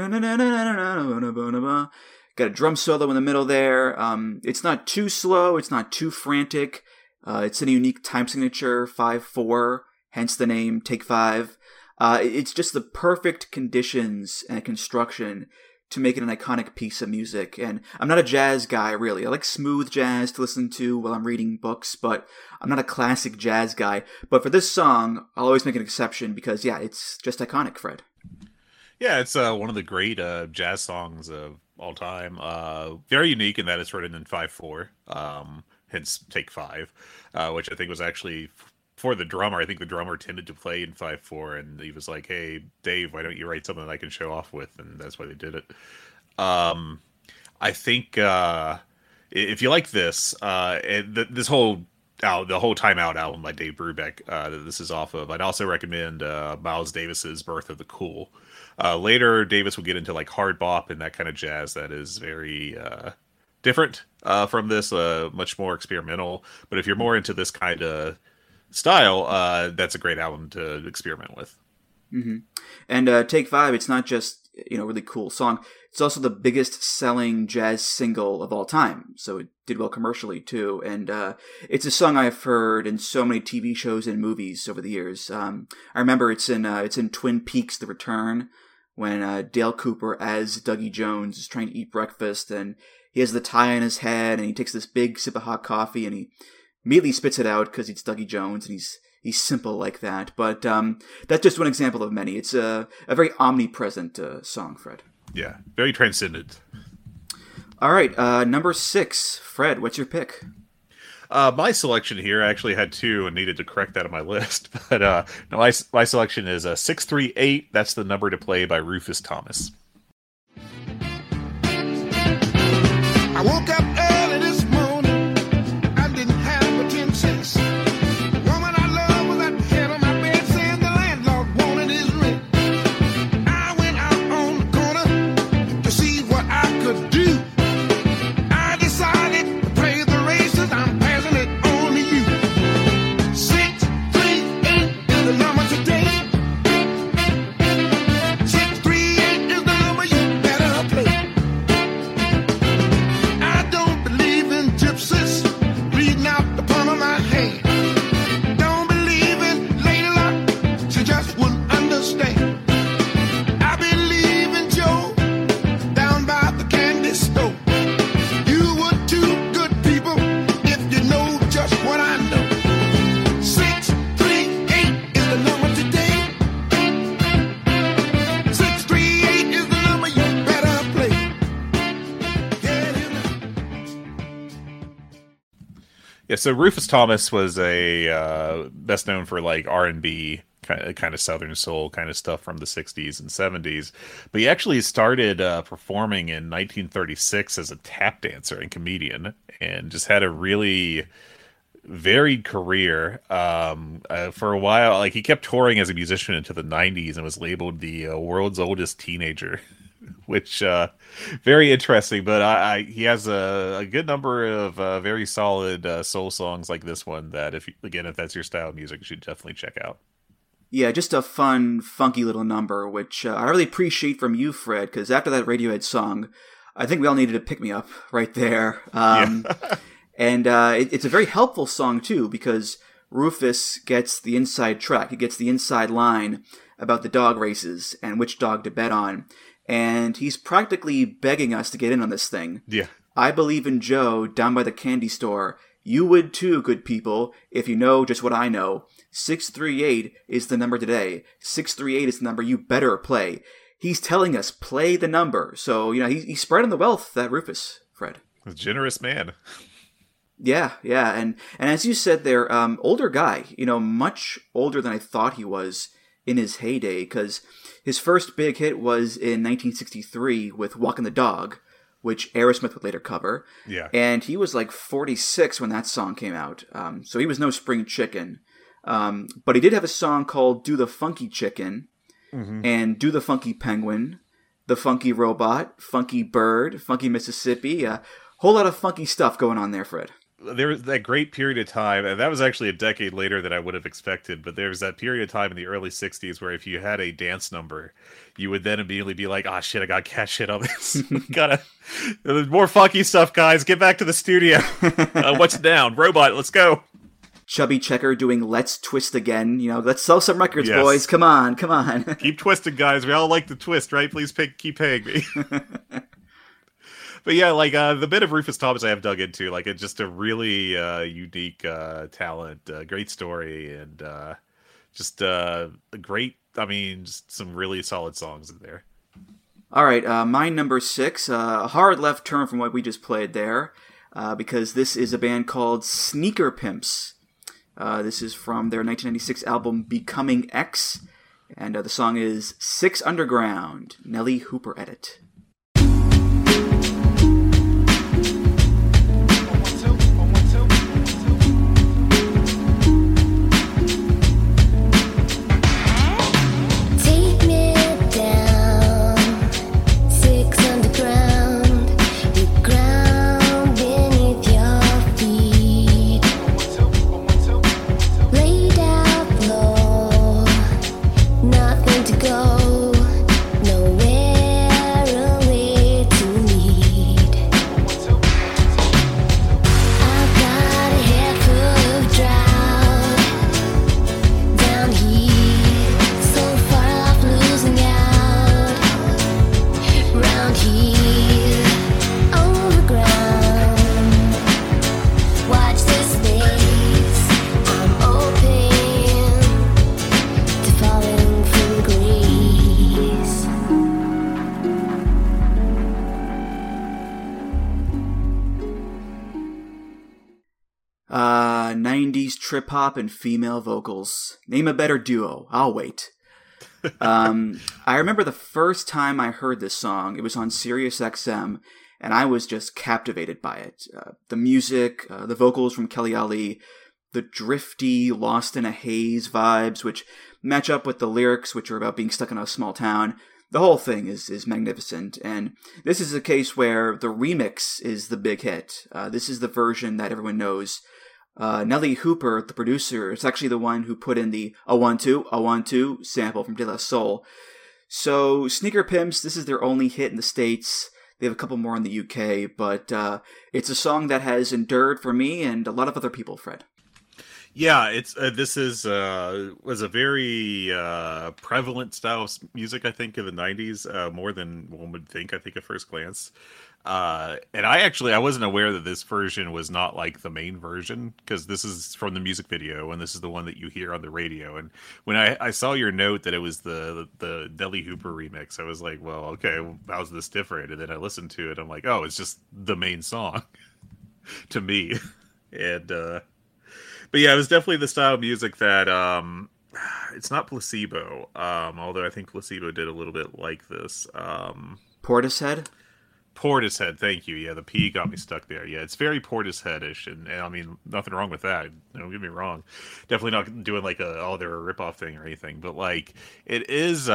Got a drum solo in the middle there. It's not too slow. It's not too frantic. It's in a unique time signature, 5/4, hence the name Take 5. It's just the perfect conditions and construction to make it an iconic piece of music. And I'm not a jazz guy, really. I like smooth jazz to listen to while I'm reading books, but I'm not a classic jazz guy. But for this song, I'll always make an exception because, yeah, it's just iconic, Fred. Yeah, it's one of the great jazz songs of all time. Very unique in that it's written in 5/4, hence Take 5, which I think was actually... for the drummer, I think the drummer tended to play in 5/4, and he was like, "Hey, Dave, why don't you write something that I can show off with?" And that's why they did it. I think if you like this, this whole the whole Time Out album by Dave Brubeck that this is off of, I'd also recommend Miles Davis's Birth of the Cool. Later, Davis will get into like hard bop and that kind of jazz that is very different from this, much more experimental. But if you're more into this kind of style, that's a great album to experiment with. Mm-hmm. And Take 5, it's not just, really cool song. It's also the biggest selling jazz single of all time. So it did well commercially too. And it's a song I've heard in so many TV shows and movies over the years. I remember it's in Twin Peaks: The Return, when Dale Cooper as Dougie Jones is trying to eat breakfast, and he has the tie on his head, and he takes this big sip of hot coffee, and he immediately spits it out because it's Dougie Jones, and he's simple like that. But that's just one example of many. It's a very omnipresent song, Fred. Yeah, very transcendent. All right, number 6. Fred, what's your pick? My selection here, I actually had 2 and needed to correct that on my list. But no, my selection is 638. That's the number to play by Rufus Thomas. I woke up early this morning. I didn't have a 10 cents. The woman I love was at the head of my bed saying the landlord wanted his rent. I went out on the corner to see what I could do. I decided to play the races. I'm passing it on to you. 638 is the number today. 638 is the number you better play. I don't believe in gypsies reading out the palm of my hand. Don't believe in Lady Luck, she just wouldn't understand. I believe in Joe down by the candy store. You were two good people if you know just what I know. 638 is the number today. 638 is the number you better play. Get it now. Yeah, so Rufus Thomas was a best known for like R&B kind of Southern soul kind of stuff from the 60s and 70s, but he actually started performing in 1936 as a tap dancer and comedian, and just had a really varied career. For a while, like he kept touring as a musician into the 90s and was labeled the world's oldest teenager. Which very interesting, but he has a good number of very solid soul songs like this one that if that's your style of music, you should definitely check out. Yeah, just a fun, funky little number, which I really appreciate from you, Fred, because after that Radiohead song, I think we all needed a pick-me-up right there. And it's a very helpful song, too, because Rufus gets the inside track. He gets the inside line about the dog races and which dog to bet on. And he's practically begging us to get in on this thing. Yeah. I believe in Joe down by the candy store. You would too, good people, if you know just what I know. 638 is the number today. 638 is the number you better play. He's telling us, play the number. So, he's spreading the wealth, that Rufus, Fred. A generous man. Yeah. And as you said there, older guy, much older than I thought he was in his heyday, because his first big hit was in 1963 with Walkin' the Dog, which Aerosmith would later cover. Yeah. And he was like 46 when that song came out. So he was no spring chicken. But he did have a song called Do the Funky Chicken, and Do the Funky Penguin, The Funky Robot, Funky Bird, Funky Mississippi. A whole lot of funky stuff going on there, Fred. There was that great period of time, and that was actually a decade later than I would have expected, but there was that period of time in the early 60s where if you had a dance number, you would then immediately be like, shit, I got cat shit on this. There's more funky stuff, guys. Get back to the studio. What's down? Robot, let's go. Chubby Checker doing Let's Twist Again. Let's sell some records, boys. Come on. Keep twisting, guys. We all like the twist, right? Please keep paying me. But yeah, like the bit of Rufus Thomas I have dug into, like it's just a really unique talent, great story, and just a great, just some really solid songs in there. All right, my number 6, a hard left turn from what we just played there, because this is a band called Sneaker Pimps. This is from their 1996 album Becoming X, and the song is Six Underground, Nelly Hooper edit. trip hop and female vocals. Name a better duo. I'll wait. I remember the first time I heard this song, it was on Sirius XM, and I was just captivated by it. The music, the vocals from Kelly Ali, the drifty, lost in a haze vibes, which match up with the lyrics, which are about being stuck in a small town. The whole thing is magnificent, and this is a case where the remix is the big hit. This is the version that everyone knows. Nelly Hooper, the producer, is actually the one who put in the "A 1-2, a 1-2" sample from De La Soul. So Sneaker Pimps, this is their only hit in the States. They have a couple more in the UK, but it's a song that has endured for me and a lot of other people, Fred. Yeah, it's this is was a very prevalent style of music, I think, in the 90s, more than one would think, I think, at first glance. And I wasn't aware that this version was not like the main version, because this is from the music video, and this is the one that you hear on the radio. And when I saw your note that it was the Nelly Hooper remix, I was like, well, okay, how's this different? And then I listened to it, I'm like, oh, it's just the main song to me. And but yeah, it was definitely the style of music that it's not Placebo, although I think Placebo did a little bit like this. Portishead? Portishead, thank you. Yeah, the P got me stuck there. Yeah, it's very Portishead-ish, and I mean, nothing wrong with that. Don't get me wrong. Definitely not doing like they're a ripoff thing or anything, but like it is.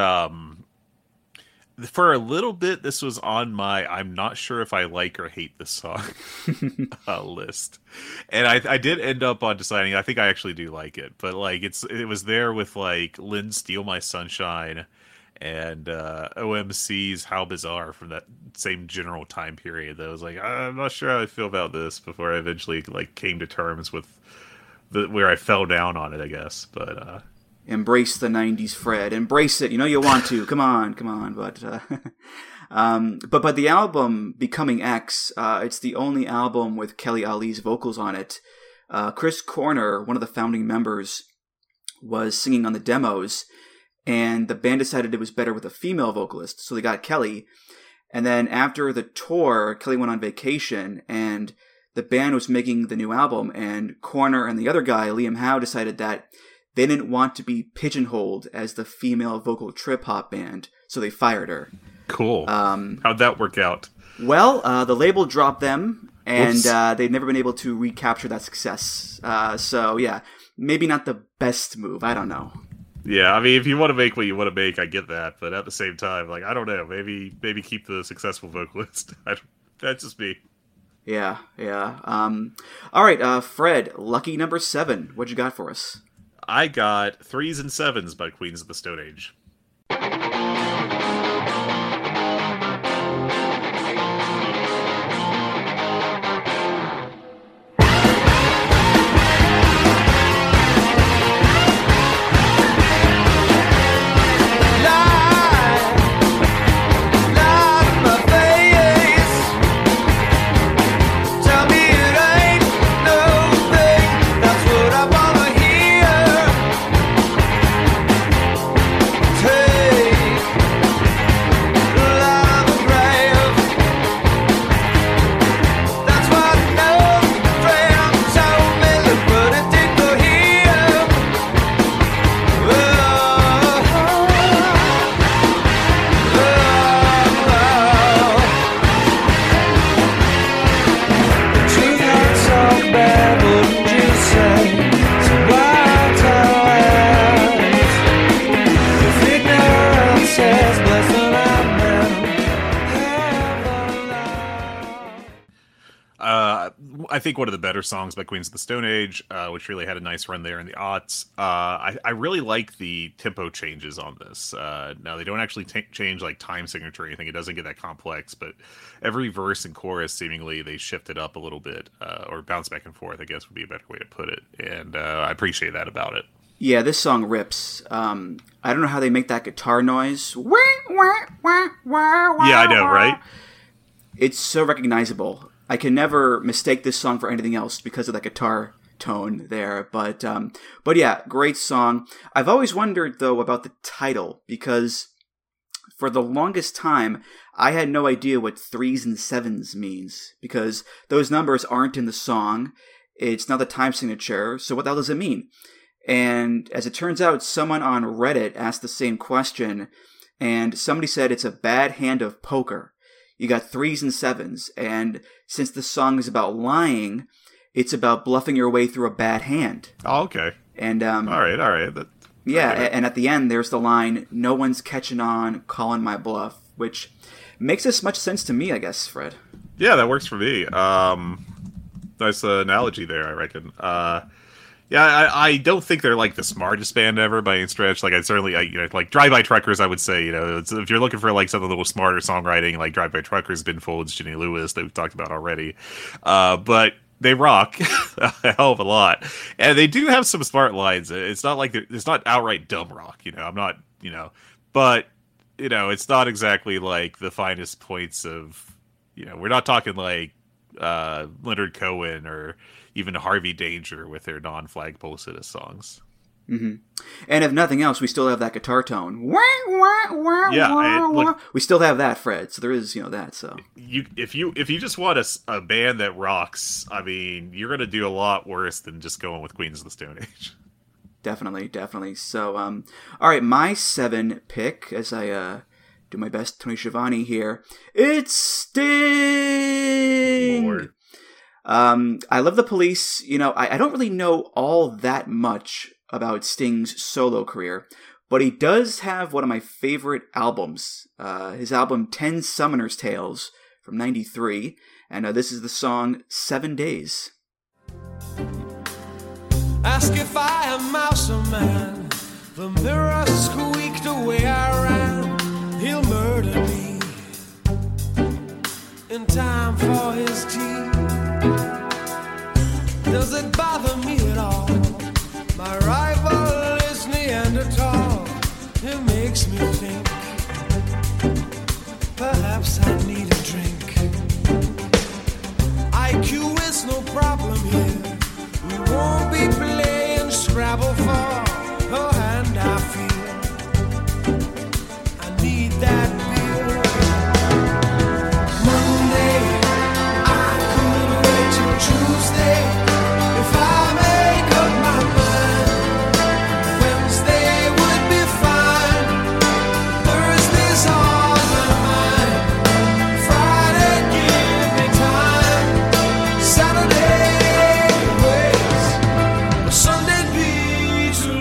For a little bit, this was on my I'm not sure if I like or hate this song list, and I did end up on deciding I think I actually do like it, but like it was there with like Lynn Steal My Sunshine and OMC's How Bizarre from that same general time period. That I was like, I'm not sure how I feel about this before I eventually like came to terms with where I fell down on it, I guess. But embrace the 90s, Fred. Embrace it. You know you want to. Come on. But the album Becoming X, it's the only album with Kelly Ali's vocals on it. Chris Corner, one of the founding members, was singing on the demos, and the band decided it was better with a female vocalist, so they got Kelly. And then after the tour, Kelly went on vacation, and the band was making the new album, and Corner and the other guy, Liam Howe, decided that they didn't want to be pigeonholed as the female vocal trip-hop band, so they fired her. Cool. How'd that work out? Well, the label dropped them, and they've never been able to recapture that success. So, yeah, maybe not the best move. I don't know. Yeah, I mean, if you want to make what you want to make, I get that. But at the same time, like, I don't know. Maybe keep the successful vocalist. That's just me. Yeah. All right, Fred, lucky number 7. What you got for us? I got 3s and 7s by Queens of the Stone Age. I think one of the better songs by Queens of the Stone Age, which really had a nice run there in the aughts. I really like the tempo changes on this. Now, they don't actually change like time signature or anything. It doesn't get that complex, but every verse and chorus, seemingly, they shift it up a little bit, or bounce back and forth, I guess would be a better way to put it. And I appreciate that about it. Yeah, this song rips. I don't know how they make that guitar noise. Yeah, I know, right? It's so recognizable. I can never mistake this song for anything else because of that guitar tone there. But yeah, great song. I've always wondered, though, about the title, because for the longest time, I had no idea what 3s and 7s means, because those numbers aren't in the song. It's not the time signature, so what the hell does it mean? And as it turns out, someone on Reddit asked the same question, and somebody said it's a bad hand of poker. You got 3s and 7s, and since the song is about lying, it's about bluffing your way through a bad hand. Oh, okay. And all right. Yeah, and at the end, there's the line, "No one's catching on, calling my bluff," which makes as much sense to me, I guess, Fred. Yeah, that works for me. Nice analogy there, I reckon. Yeah, I don't think they're like the smartest band ever by any stretch. Like, like Drive-By Truckers, I would say, if you're looking for like something a little smarter songwriting, like Drive-By Truckers, Ben Folds, Jenny Lewis, that we've talked about already. But they rock a hell of a lot, and they do have some smart lines. It's not like it's not outright dumb rock, I'm not, but it's not exactly like the finest points of, we're not talking like Leonard Cohen or even Harvey Danger with their non-flagpole set of songs. Mm-hmm. And if nothing else, we still have that guitar tone. Look, we still have that, Fred. So there is, that. So if you just want a band that rocks, I mean, you're gonna do a lot worse than just going with Queens of the Stone Age. Definitely. So, all right, my 7 pick, as I do my best Tony Schiavone here. It's Sting. Lord. I love the Police. I don't really know all that much about Sting's solo career, but he does have one of my favorite albums, his album 10 Summoner's Tales from 93, and this is the song 7 Days. Ask if I am mouse or man. The mirror squeaked away I ran. He'll murder me in time for his tea. Does it bother me at all? My rival is Neanderthal. It makes me think perhaps I need a drink. IQ is no problem here. We won't be playing Scrabble for a hand I feel. I need that beer. Monday, I could wait till Tuesday. If I make up my mind, Wednesday would be fine. Thursday's on my mind. Friday, give me time. Saturday waits. Sunday be too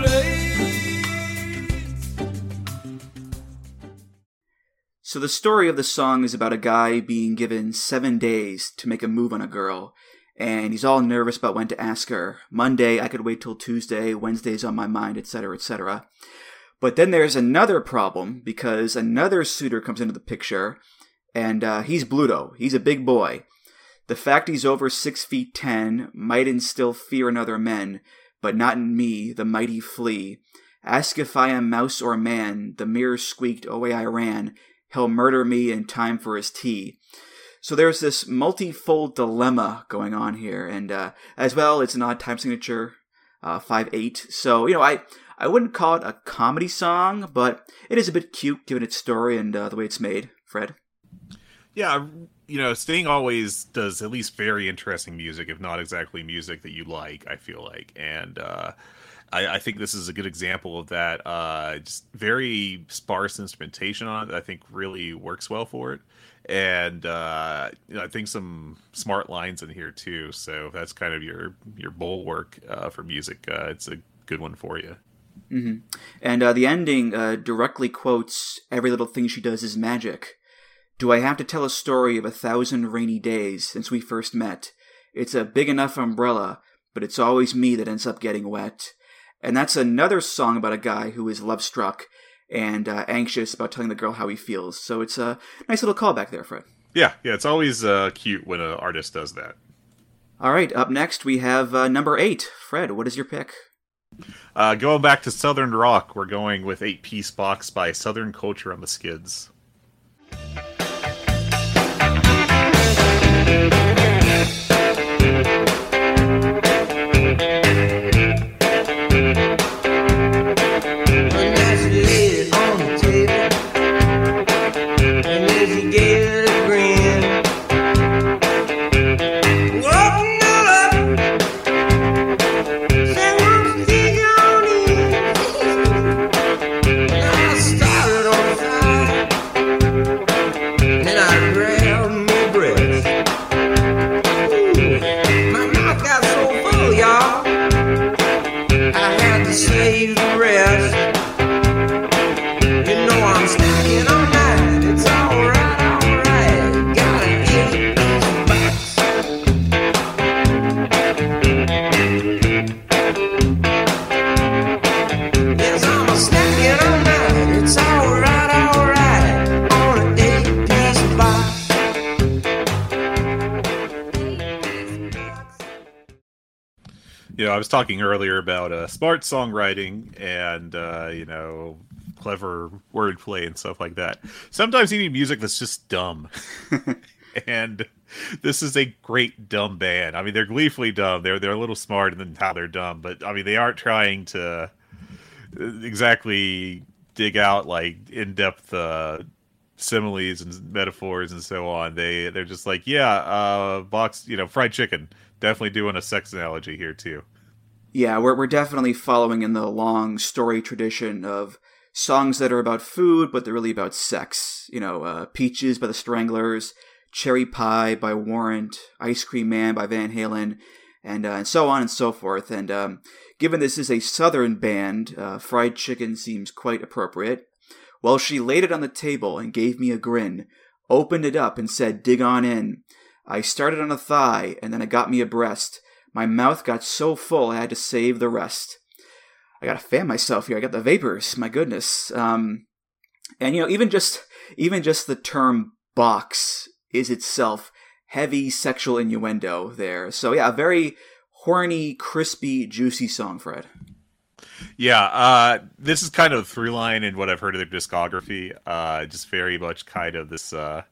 late. So the story of the song is about a guy being given 7 days to make a move on a girl, and he's all nervous about when to ask her. Monday, I could wait till Tuesday, Wednesday's on my mind, etc., etc. But then there's another problem, because another suitor comes into the picture, and he's Bluto. He's a big boy. The fact he's over 6'10" might instill fear in other men, but not in me, the mighty flea. Ask if I am mouse or man, the mirror squeaked, away I ran. He'll murder me in time for his tea. So there's this multifold dilemma going on here, and as well, it's an odd time signature, 5/8. So, I wouldn't call it a comedy song, but it is a bit cute given its story and the way it's made. Fred? Yeah, Sting always does at least very interesting music, if not exactly music that you like, I feel like. And I think this is a good example of that. Just very sparse instrumentation on it that I think really works well for it. And I think some smart lines in here too. So if that's kind of your bulwark for music, it's a good one for you. Mm-hmm. And the ending directly quotes, "Every little thing she does is magic. Do I have to tell a story of 1,000 rainy days since we first met? It's a big enough umbrella, but it's always me that ends up getting wet." And that's another song about a guy who is love-struck and anxious about telling the girl how he feels. So it's a nice little callback there, Fred. Yeah, it's always cute when an artist does that. All right, up next we have number 8. Fred, what is your pick? Going back to Southern rock, we're going with 8-Piece Box by Southern Culture on the Skids. I was talking earlier about smart songwriting and clever wordplay and stuff like that. Sometimes you need music that's just dumb. And this is a great dumb band. I mean, they're gleefully dumb. They're a little smart in how they're dumb, but I mean, they aren't trying to exactly dig out like in-depth similes and metaphors and so on. They're just like, fried chicken. Definitely doing a sex analogy here too. Yeah, we're definitely following in the long story tradition of songs that are about food, but they're really about sex. Peaches by the Stranglers, Cherry Pie by Warrant, Ice Cream Man by Van Halen, and so on and so forth. And given this is a southern band, fried chicken seems quite appropriate. Well, she laid it on the table and gave me a grin, opened it up and said, "Dig on in." I started on a thigh, and then it got me a breast. My mouth got so full I had to save the rest. I gotta fan myself here. I got the vapors. My goodness. And even just the term box is itself heavy sexual innuendo there. So yeah, a very horny, crispy, juicy song, Fred. Yeah, this is kind of a through line in what I've heard of their discography. Just very much kind of this,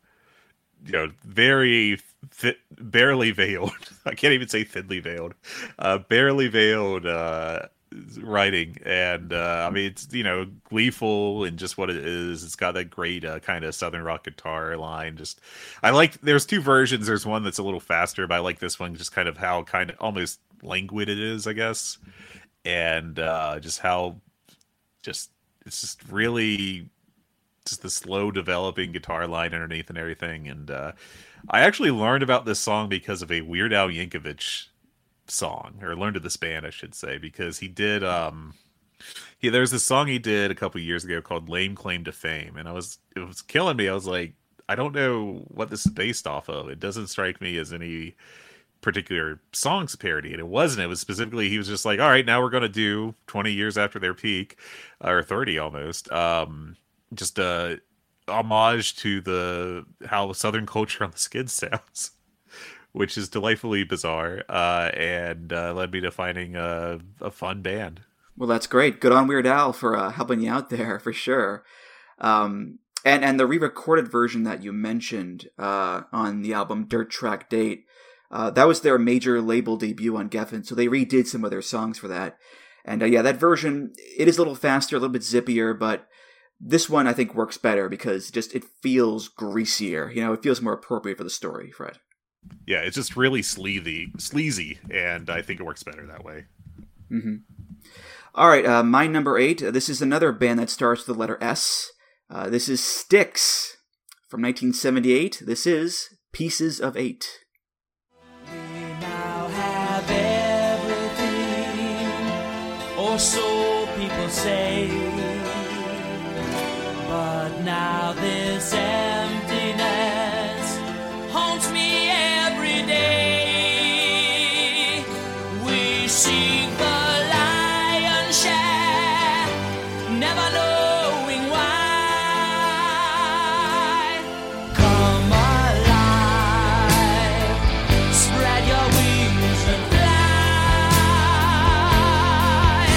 very barely veiled. I can't even say thinly veiled. Barely veiled writing, and I mean, it's gleeful in just what it is. It's got that great kind of southern rock guitar line. There's two versions. There's one that's a little faster, but I like this one just kind of how kind of almost languid it is, I guess, and it's just really just the slow developing guitar line underneath and everything. And I actually learned about this song because of a Weird Al Yankovic song, or learned of this band, I should say, because he did there's this song he did a couple years ago called Lame Claim to Fame, and it was killing me. I was like, I don't know what this is based off of. It doesn't strike me as any particular song's parody, and it wasn't. It was specifically, he was just like, all right, now we're going to do 20 years after their peak, or 30 almost, just a homage to how Southern culture on the Skids sounds, which is delightfully bizarre, and led me to finding a fun band. Well, that's great. Good on Weird Al for helping you out there, for sure. And the re-recorded version that you mentioned on the album Dirt Track Date, that was their major label debut on Geffen, so they redid some of their songs for that. And that version, it is a little faster, a little bit zippier, but this one I think works better because it feels greasier. It feels more appropriate for the story, Fred. Yeah, it's just really sleazy, and I think it works better that way. Mm-hmm. All right, my number 8. This is another band that starts with the letter S. This is Styx from 1978. This is Pieces of 8. We now have everything, or so people say. But now this emptiness haunts me every day. We seek the lion's share, never knowing why. Come alive, spread your wings and fly.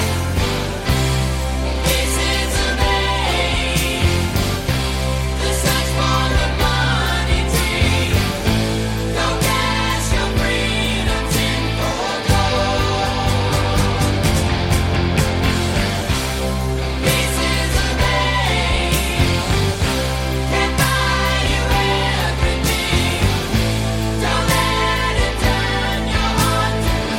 Pieces of 8, the search for the money tree. Go cast your freedoms in for gold. Pieces of 8 can buy you everything. Don't let it turn your heart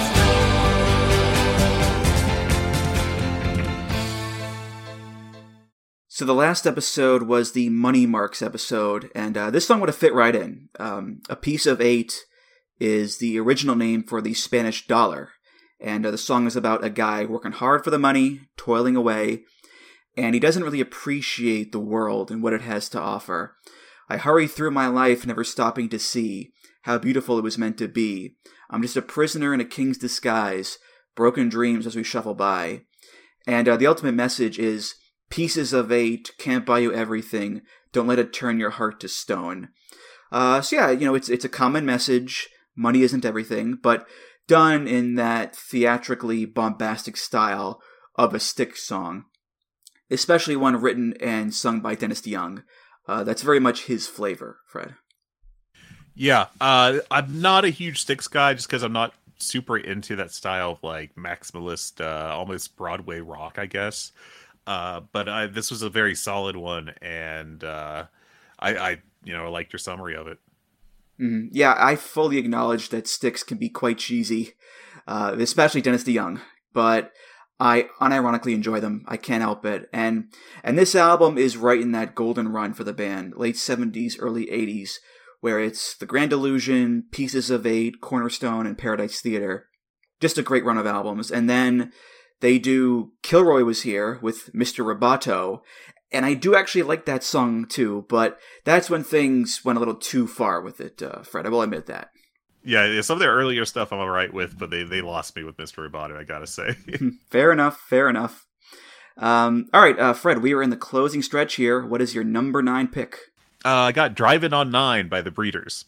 to stone. So the last episode was the Money Marks episode, and this song would have fit right in. A Piece of 8 is the original name for the Spanish dollar, and the song is about a guy working hard for the money, toiling away, and he doesn't really appreciate the world and what it has to offer. I hurry through my life, never stopping to see how beautiful it was meant to be. I'm just a prisoner in a king's disguise, broken dreams as we shuffle by. And the ultimate message is, Pieces of 8 can't buy you everything. Don't let it turn your heart to stone. It's a common message. Money isn't everything, but done in that theatrically bombastic style of a Styx song, especially one written and sung by Dennis DeYoung. That's very much his flavor, Fred. Yeah, I'm not a huge Styx guy just because I'm not super into that style of like maximalist, almost Broadway rock, I guess. But this was a very solid one, and I liked your summary of it. Yeah, I fully acknowledge that Styx can be quite cheesy, especially Dennis DeYoung, but I unironically enjoy them. I can't help it. And this album is right in that golden run for the band, late 70s, early 80s, where it's The Grand Illusion, Pieces of Eight, Cornerstone, and Paradise Theater. Just a great run of albums. And then they do Kilroy Was Here with Mr. Roboto, and I do actually like that song too, but that's when things went a little too far with it, Fred. I will admit that. Yeah, some of their earlier stuff I'm all right with, but they lost me with Mr. Roboto, I gotta say. Fair enough. All right, Fred, we are in the closing stretch here. What is your number 9 pick? I got Drivin' on 9 by the Breeders.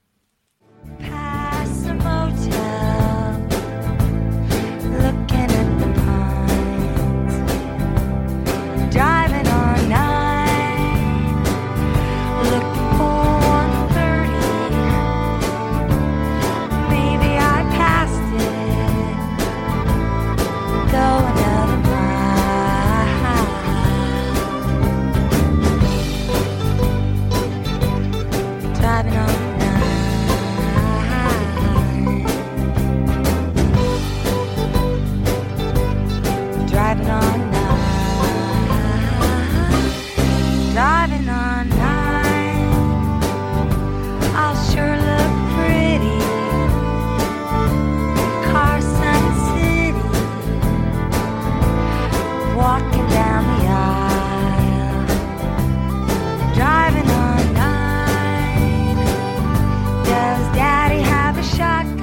Past the motel, looking at the pines, driving on 9, looking for 130. Maybe I passed it, go another mile, driving on 9. Driving on 9. Driving on 9. I'll sure look pretty in Carson City, walking down the aisle. Driving on 9. Does Daddy have a shotgun?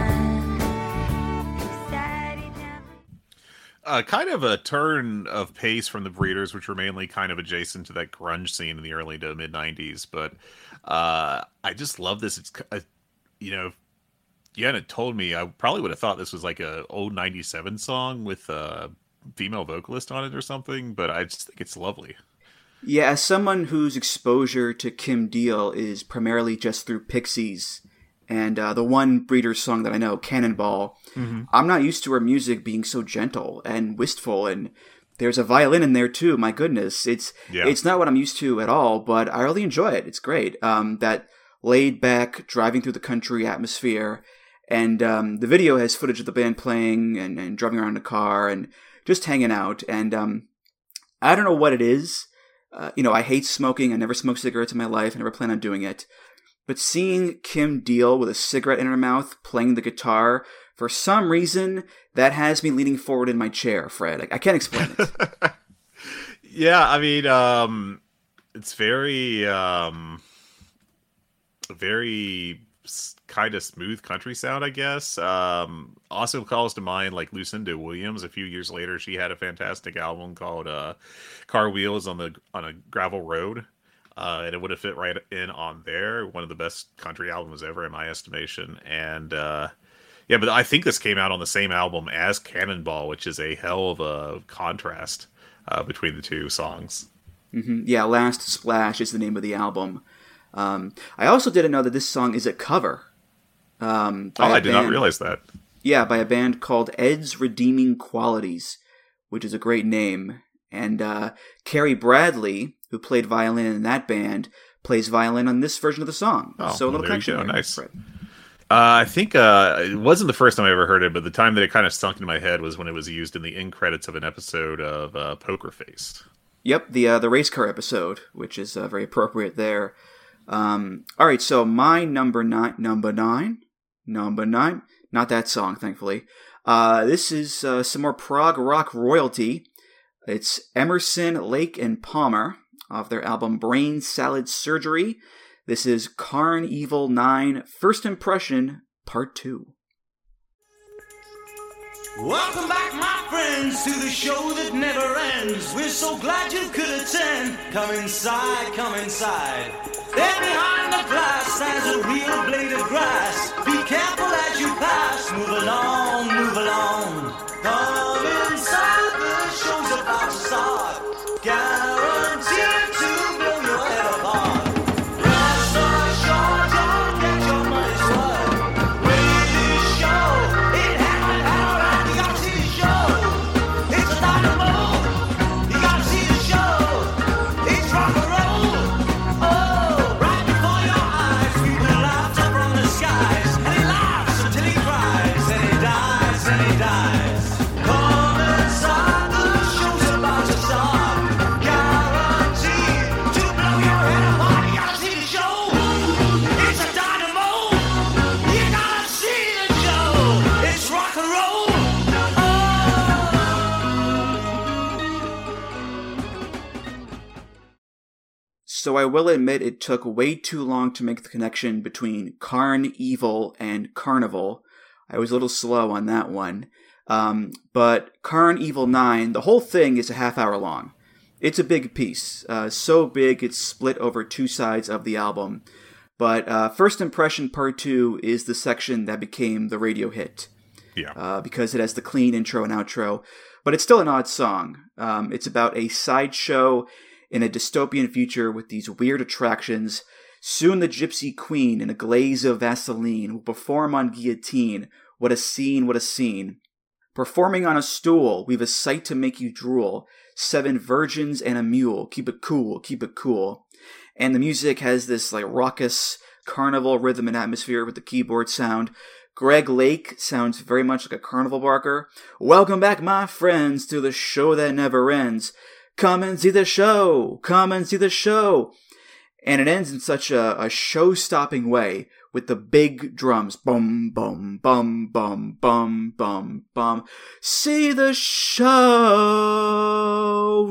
He said he never. Kind of a turn of pace from the Breeders, which were mainly kind of adjacent to that grunge scene in the early to mid 90s. But I just love this. It's, you hadn't told me, I probably would have thought this was like a old 97 song with a female vocalist on it or something, but I just think it's lovely. Yeah, as someone whose exposure to Kim Deal is primarily just through Pixies and the one Breeders song that I know, Cannonball, I'm not used to her music being so gentle and wistful, and there's a violin in there too. My goodness, it's not what I'm used to at all, but I really enjoy it. It's great. That laid back, driving through the country atmosphere, and the video has footage of the band playing and driving around in a car and just hanging out. And I don't know what it is. I hate smoking. I never smoked cigarettes in my life. I never plan on doing it. But seeing Kim Deal with a cigarette in her mouth, playing the guitar, for some reason, that has me leaning forward in my chair, Fred. I can't explain it. Yeah, I mean, it's very kind of smooth country sound, I guess. Also calls to mind like Lucinda Williams. A few years later, she had a fantastic album called "Car Wheels on a Gravel Road," and it would have fit right in on there. One of the best country albums ever, in my estimation. And but I think this came out on the same album as Cannonball, which is a hell of a contrast between the two songs. Mm-hmm. Yeah, Last Splash is the name of the album. I also didn't know that this song is a cover. I did not realize that. Yeah, by a band called Ed's Redeeming Qualities, which is a great name. And Carrie Bradley, who played violin in that band, plays violin on this version of the song. So a little connection there. Nice. Right. I think it wasn't the first time I ever heard it, but the time that it kind of sunk into my head was when it was used in the end credits of an episode of Poker Face. Yep, the race car episode, which is very appropriate there. All right, so my number nine, not that song, thankfully. This is some more prog rock royalty. It's Emerson, Lake and Palmer off their album Brain Salad Surgery. This is Carn Evil 9, First Impression, Part 2. Welcome back, my friends, to the show that never ends. We're so glad you could attend. Come inside, come inside. There behind the glass stands a real blade of grass. Be careful as you pass. Move along, move along. Come inside, the show's about to start. Guaranteed to blow your head apart. Rest assured, you'll get your money's worth. Wait this show, it happened out and you gotta see the show. It's a dynamo, you gotta see the show. It's rock and roll, oh, right before your eyes. People laughter from the skies, and he laughs until he cries, and he dies, and he dies. Come inside, the show's about to start. Guaranteed to blow your head apart. You gotta see the show. It's a dynamo. You gotta see the show. It's rock and roll. Oh. So I will admit it took way too long to make the connection between Carn Evil and Carnival. I was a little slow on that one. But Carn Evil 9, the whole thing is a half hour long. It's a big piece. So big it's split over two sides of the album. But First Impression Part 2 is the section that became the radio hit. Yeah. Because it has the clean intro and outro. But it's still an odd song. It's about a sideshow in a dystopian future with these weird attractions. Soon the gypsy queen in a glaze of Vaseline will perform on guillotine. What a scene, what a scene. Performing on a stool, we've a sight to make you drool. 7 virgins and a mule. Keep it cool, keep it cool. And the music has this like raucous carnival rhythm and atmosphere with the keyboard sound. Greg Lake sounds very much like a carnival barker. Welcome back, my friends, to the show that never ends. Come and see the show! Come and see the show! And it ends in such a show-stopping way with the big drums. Bum, bum, bum, bum, bum, bum, bum. See the show!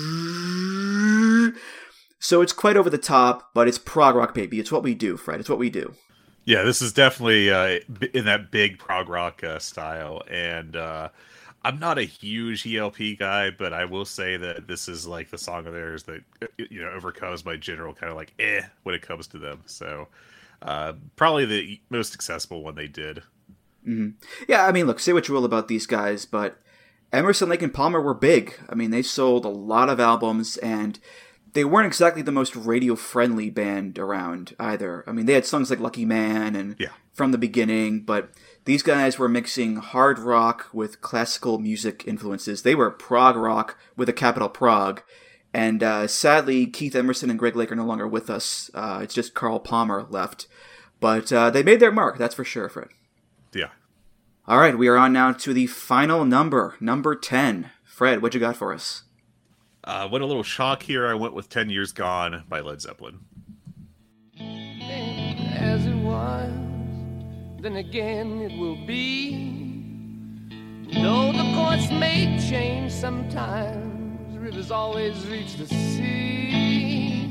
So it's quite over the top, but it's prog rock, baby. It's what we do, Fred. It's what we do. Yeah, this is definitely in that big prog rock style, and I'm not a huge ELP guy, but I will say that this is like the song of theirs that overcomes my general kind of like when it comes to them. So probably the most accessible one they did. Mm-hmm. Yeah, I mean, look, say what you will about these guys, but Emerson, Lake and Palmer were big. I mean, they sold a lot of albums, and they weren't exactly the most radio-friendly band around either. I mean, they had songs like Lucky Man and From the Beginning, but these guys were mixing hard rock with classical music influences. They were prog rock with a capital prog. And sadly, Keith Emerson and Greg Lake are no longer with us. It's just Carl Palmer left. But they made their mark, that's for sure, Fred. Yeah. All right, we are on now to the final number, number 10. Fred, what you got for us? Went a little shock here. I went with 10 Years Gone by Led Zeppelin. As it was, then again it will be. Though the course may change sometimes, rivers always reach the sea.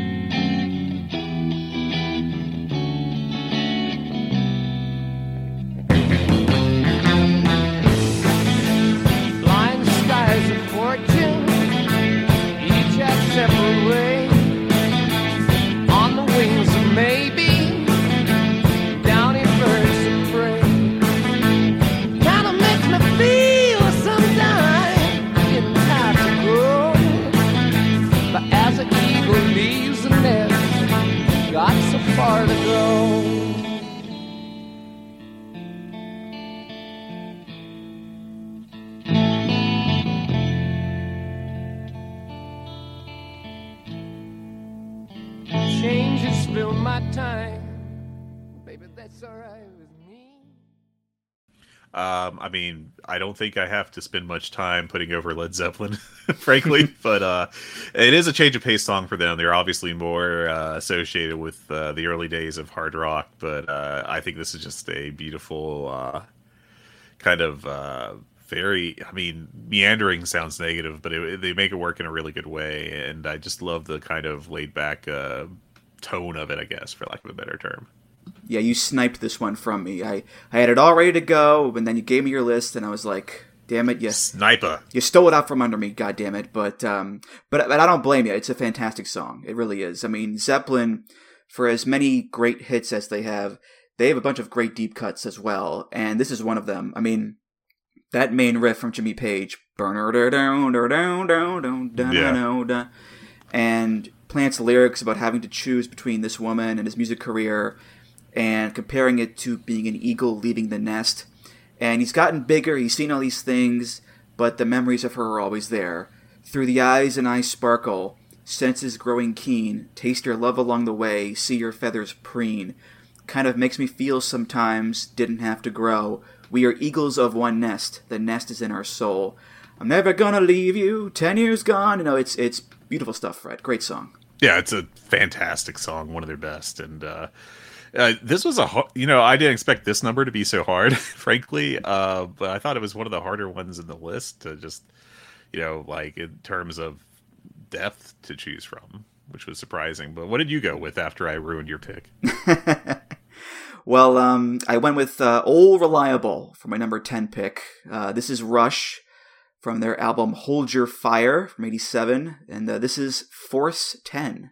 Blind skies of fortune, each have separate ways. On the wings of maybe, downy birds of prey. Kinda makes me feel sometimes getting tired to grow. But as an eagle leaves the nest, got so far to go. Changes fill my time. Baby, that's alright with me. I mean, I don't think I have to spend much time putting over Led Zeppelin, frankly, but it is a change of pace song for them. They're obviously more associated with the early days of hard rock, but I think this is just a beautiful kind of very, I mean, meandering sounds negative, but they make it work in a really good way, and I just love the kind of laid-back tone of it, I guess, for lack of a better term. Yeah, you sniped this one from me. I had it all ready to go, and then you gave me your list, and I was like, Damn it, yes. Sniper. You stole it out from under me, goddammit. But I don't blame you. It's a fantastic song. It really is. I mean, Zeppelin, for as many great hits as they have a bunch of great deep cuts as well. And this is one of them. I mean, that main riff from Jimmy Page, and Plant's lyrics about having to choose between this woman and his music career, and comparing it to being an eagle leaving the nest. And he's gotten bigger, he's seen all these things, but the memories of her are always there. Through the eyes and eyes sparkle, senses growing keen, taste your love along the way, see your feathers preen. Kind of makes me feel sometimes, didn't have to grow. We are eagles of one nest, the nest is in our soul. I'm never gonna leave you, 10 years gone. You know, it's beautiful stuff, Fred. Great song. Yeah, it's a fantastic song, one of their best. And this was I didn't expect this number to be so hard, frankly. But I thought it was one of the harder ones in the list to just, like in terms of depth to choose from, which was surprising. But what did you go with after I ruined your pick? Well, I went with Old Reliable for my number 10 pick. This is Rush from their album Hold Your Fire from 87, and this is Force 10.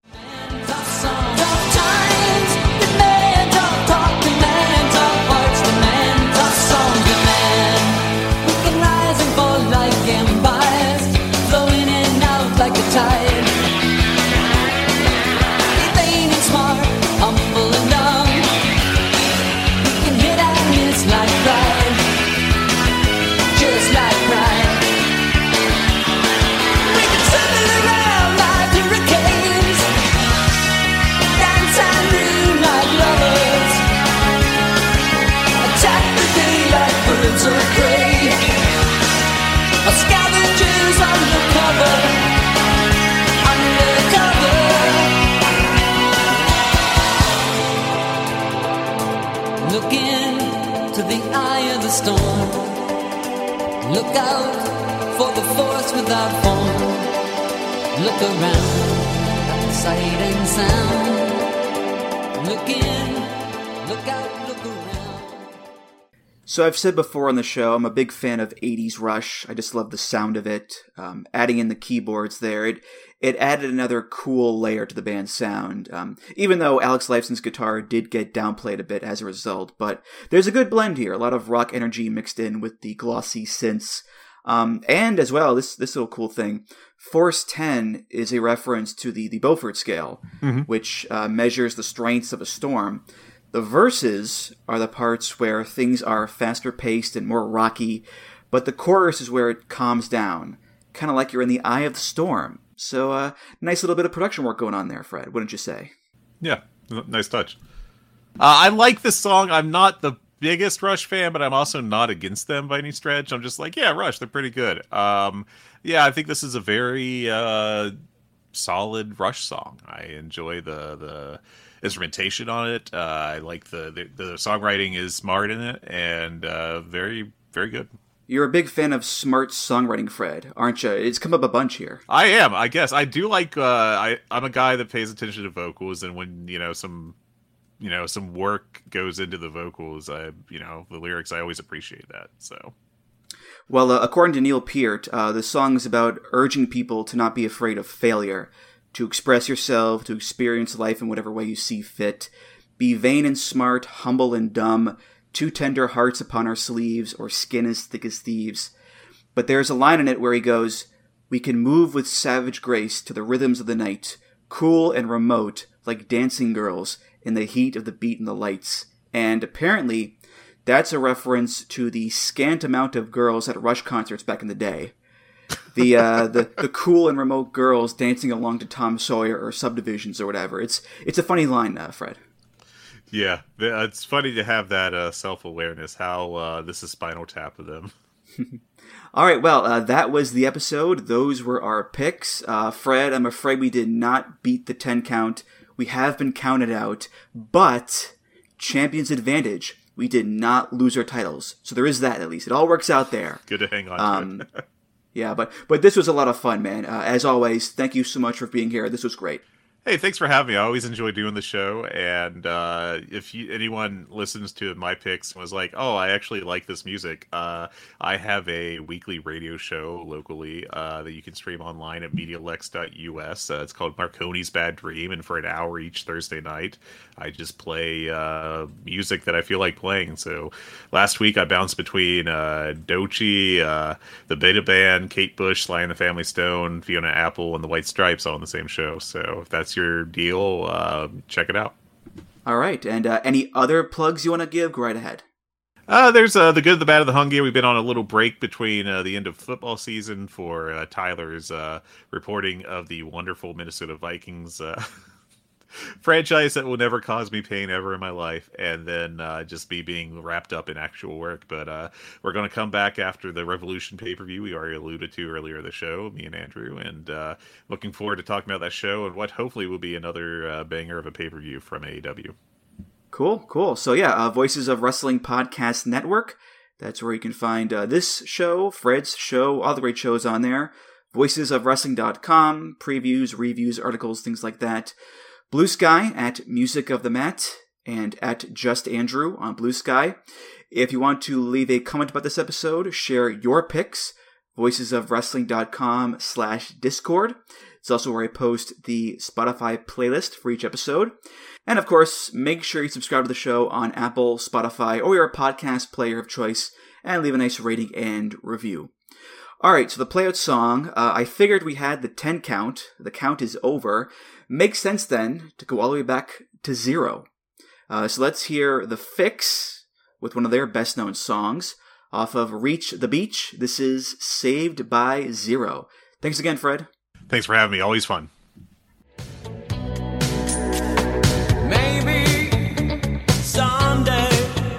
Look into the eye of the storm. Look out for the force without form. Look around, sight and sound. Look in, look out, look around. So I've said before on the show, I'm a big fan of 80s Rush. I just love the sound of it. Adding in the keyboards there, it added another cool layer to the band's sound, even though Alex Lifeson's guitar did get downplayed a bit as a result. But there's a good blend here, a lot of rock energy mixed in with the glossy synths. And as well, this little cool thing, Force 10 is a reference to the Beaufort scale, which measures the strengths of a storm. The verses are the parts where things are faster paced and more rocky, but the chorus is where it calms down, kind of like you're in the eye of the storm. So, nice little bit of production work going on there, Fred, wouldn't you say? Yeah, nice touch. I like this song. I'm not the biggest Rush fan, but I'm also not against them by any stretch. I'm just like, yeah, Rush, they're pretty good. Yeah, I think this is a very solid Rush song. I enjoy the instrumentation on it. I like the songwriting is smart in it, and very, very good. You're a big fan of smart songwriting, Fred, aren't you? It's come up a bunch here. I am, I guess. I do like, I'm a guy that pays attention to vocals, and when, some work goes into the vocals, the lyrics, I always appreciate that, so. Well, according to Neil Peart, the song is about urging people to not be afraid of failure, to express yourself, to experience life in whatever way you see fit, be vain and smart, humble and dumb, two tender hearts upon our sleeves, or skin as thick as thieves. But there's a line in it where he goes, we can move with savage grace to the rhythms of the night, cool and remote, like dancing girls in the heat of the beat and the lights. And apparently, that's a reference to the scant amount of girls at Rush concerts back in the day. The cool and remote girls dancing along to Tom Sawyer or Subdivisions or whatever. It's a funny line, Fred. Yeah, it's funny to have that self-awareness, how this is Spinal Tap of them. All right, well, that was the episode. Those were our picks. Fred, I'm afraid we did not beat the 10 count. We have been counted out, but Champion's Advantage, we did not lose our titles. So there is that, at least. It all works out there. Good to hang on to it. Yeah, but this was a lot of fun, man. As always, thank you so much for being here. This was great. Hey, thanks for having me. I always enjoy doing the show, and if anyone listens to my picks and was like, "Oh, I actually like this music," I have a weekly radio show locally that you can stream online at MediaLex.us. It's called Marconi's Bad Dream, and for an hour each Thursday night, I just play music that I feel like playing. So last week I bounced between Doechii, the Beta Band, Kate Bush, Sly and the Family Stone, Fiona Apple, and the White Stripes all on the same show. So if that's your deal, check it out. All right. And any other plugs you want to give? Go right ahead. There's the good, the bad, and the hungry. We've been on a little break between the end of football season for Tyler's reporting of the wonderful Minnesota Vikings franchise that will never cause me pain ever in my life, and then just me being wrapped up in actual work. But we're going to come back after the Revolution pay-per-view we already alluded to earlier in the show, me and Andrew, and looking forward to talking about that show and what hopefully will be another banger of a pay-per-view from AEW. Cool. So yeah, Voices of Wrestling Podcast Network. That's where you can find this show, Fred's show, all the great shows on there. VoicesOfWrestling.com, previews, reviews, articles, things like that. Blue Sky at Music of the Mat and at Just Andrew on Blue Sky. If you want to leave a comment about this episode, share your picks, voicesofwrestling.com/Discord. It's also where I post the Spotify playlist for each episode. And of course, make sure you subscribe to the show on Apple, Spotify, or your podcast player of choice, and leave a nice rating and review. All right, so the playout song, I figured we had the 10 count. The count is over. Makes sense then to go all the way back to 0. So let's hear The Fix with one of their best-known songs off of Reach the Beach. This is Saved by Zero. Thanks again, Fred. Thanks for having me. Always fun. Maybe someday,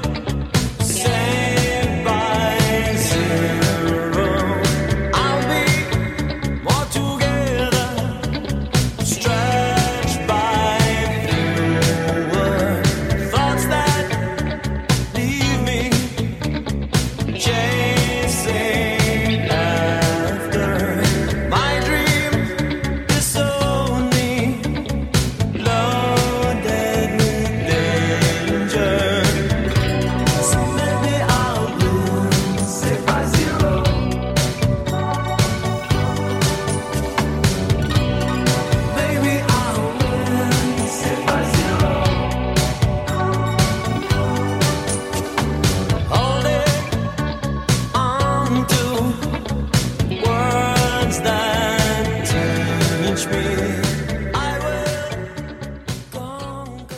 saved by zero, I'll be more together, stretched by fewer thoughts that leave me chasing after my dream. Disown me, loaded with danger. So maybe I'll lose, saved by zero. Maybe I'll win, saved by zero. Holding on to words that teach me, I will conquer.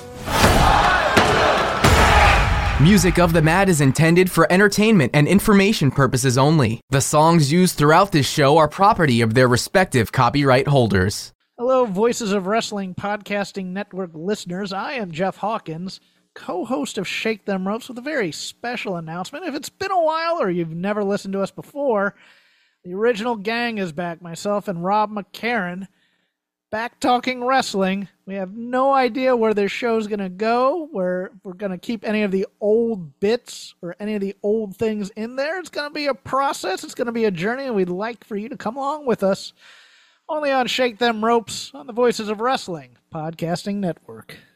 Music of the Mat is intended for entertainment and information purposes only. The songs used throughout this show are property of their respective copyright holders. Hello, Voices of Wrestling Podcasting Network listeners. I am Jeff Hawkins, co-host of Shake Them Ropes, with a very special announcement. If it's been a while or you've never listened to us before, the original gang is back. Myself and Rob McCarran, back talking wrestling. We have no idea where this show's going to go, where we're going to keep any of the old bits or any of the old things in there. It's going to be a process. It's going to be a journey, and we'd like for you to come along with us. Only on Shake Them Ropes on the Voices of Wrestling Podcasting Network.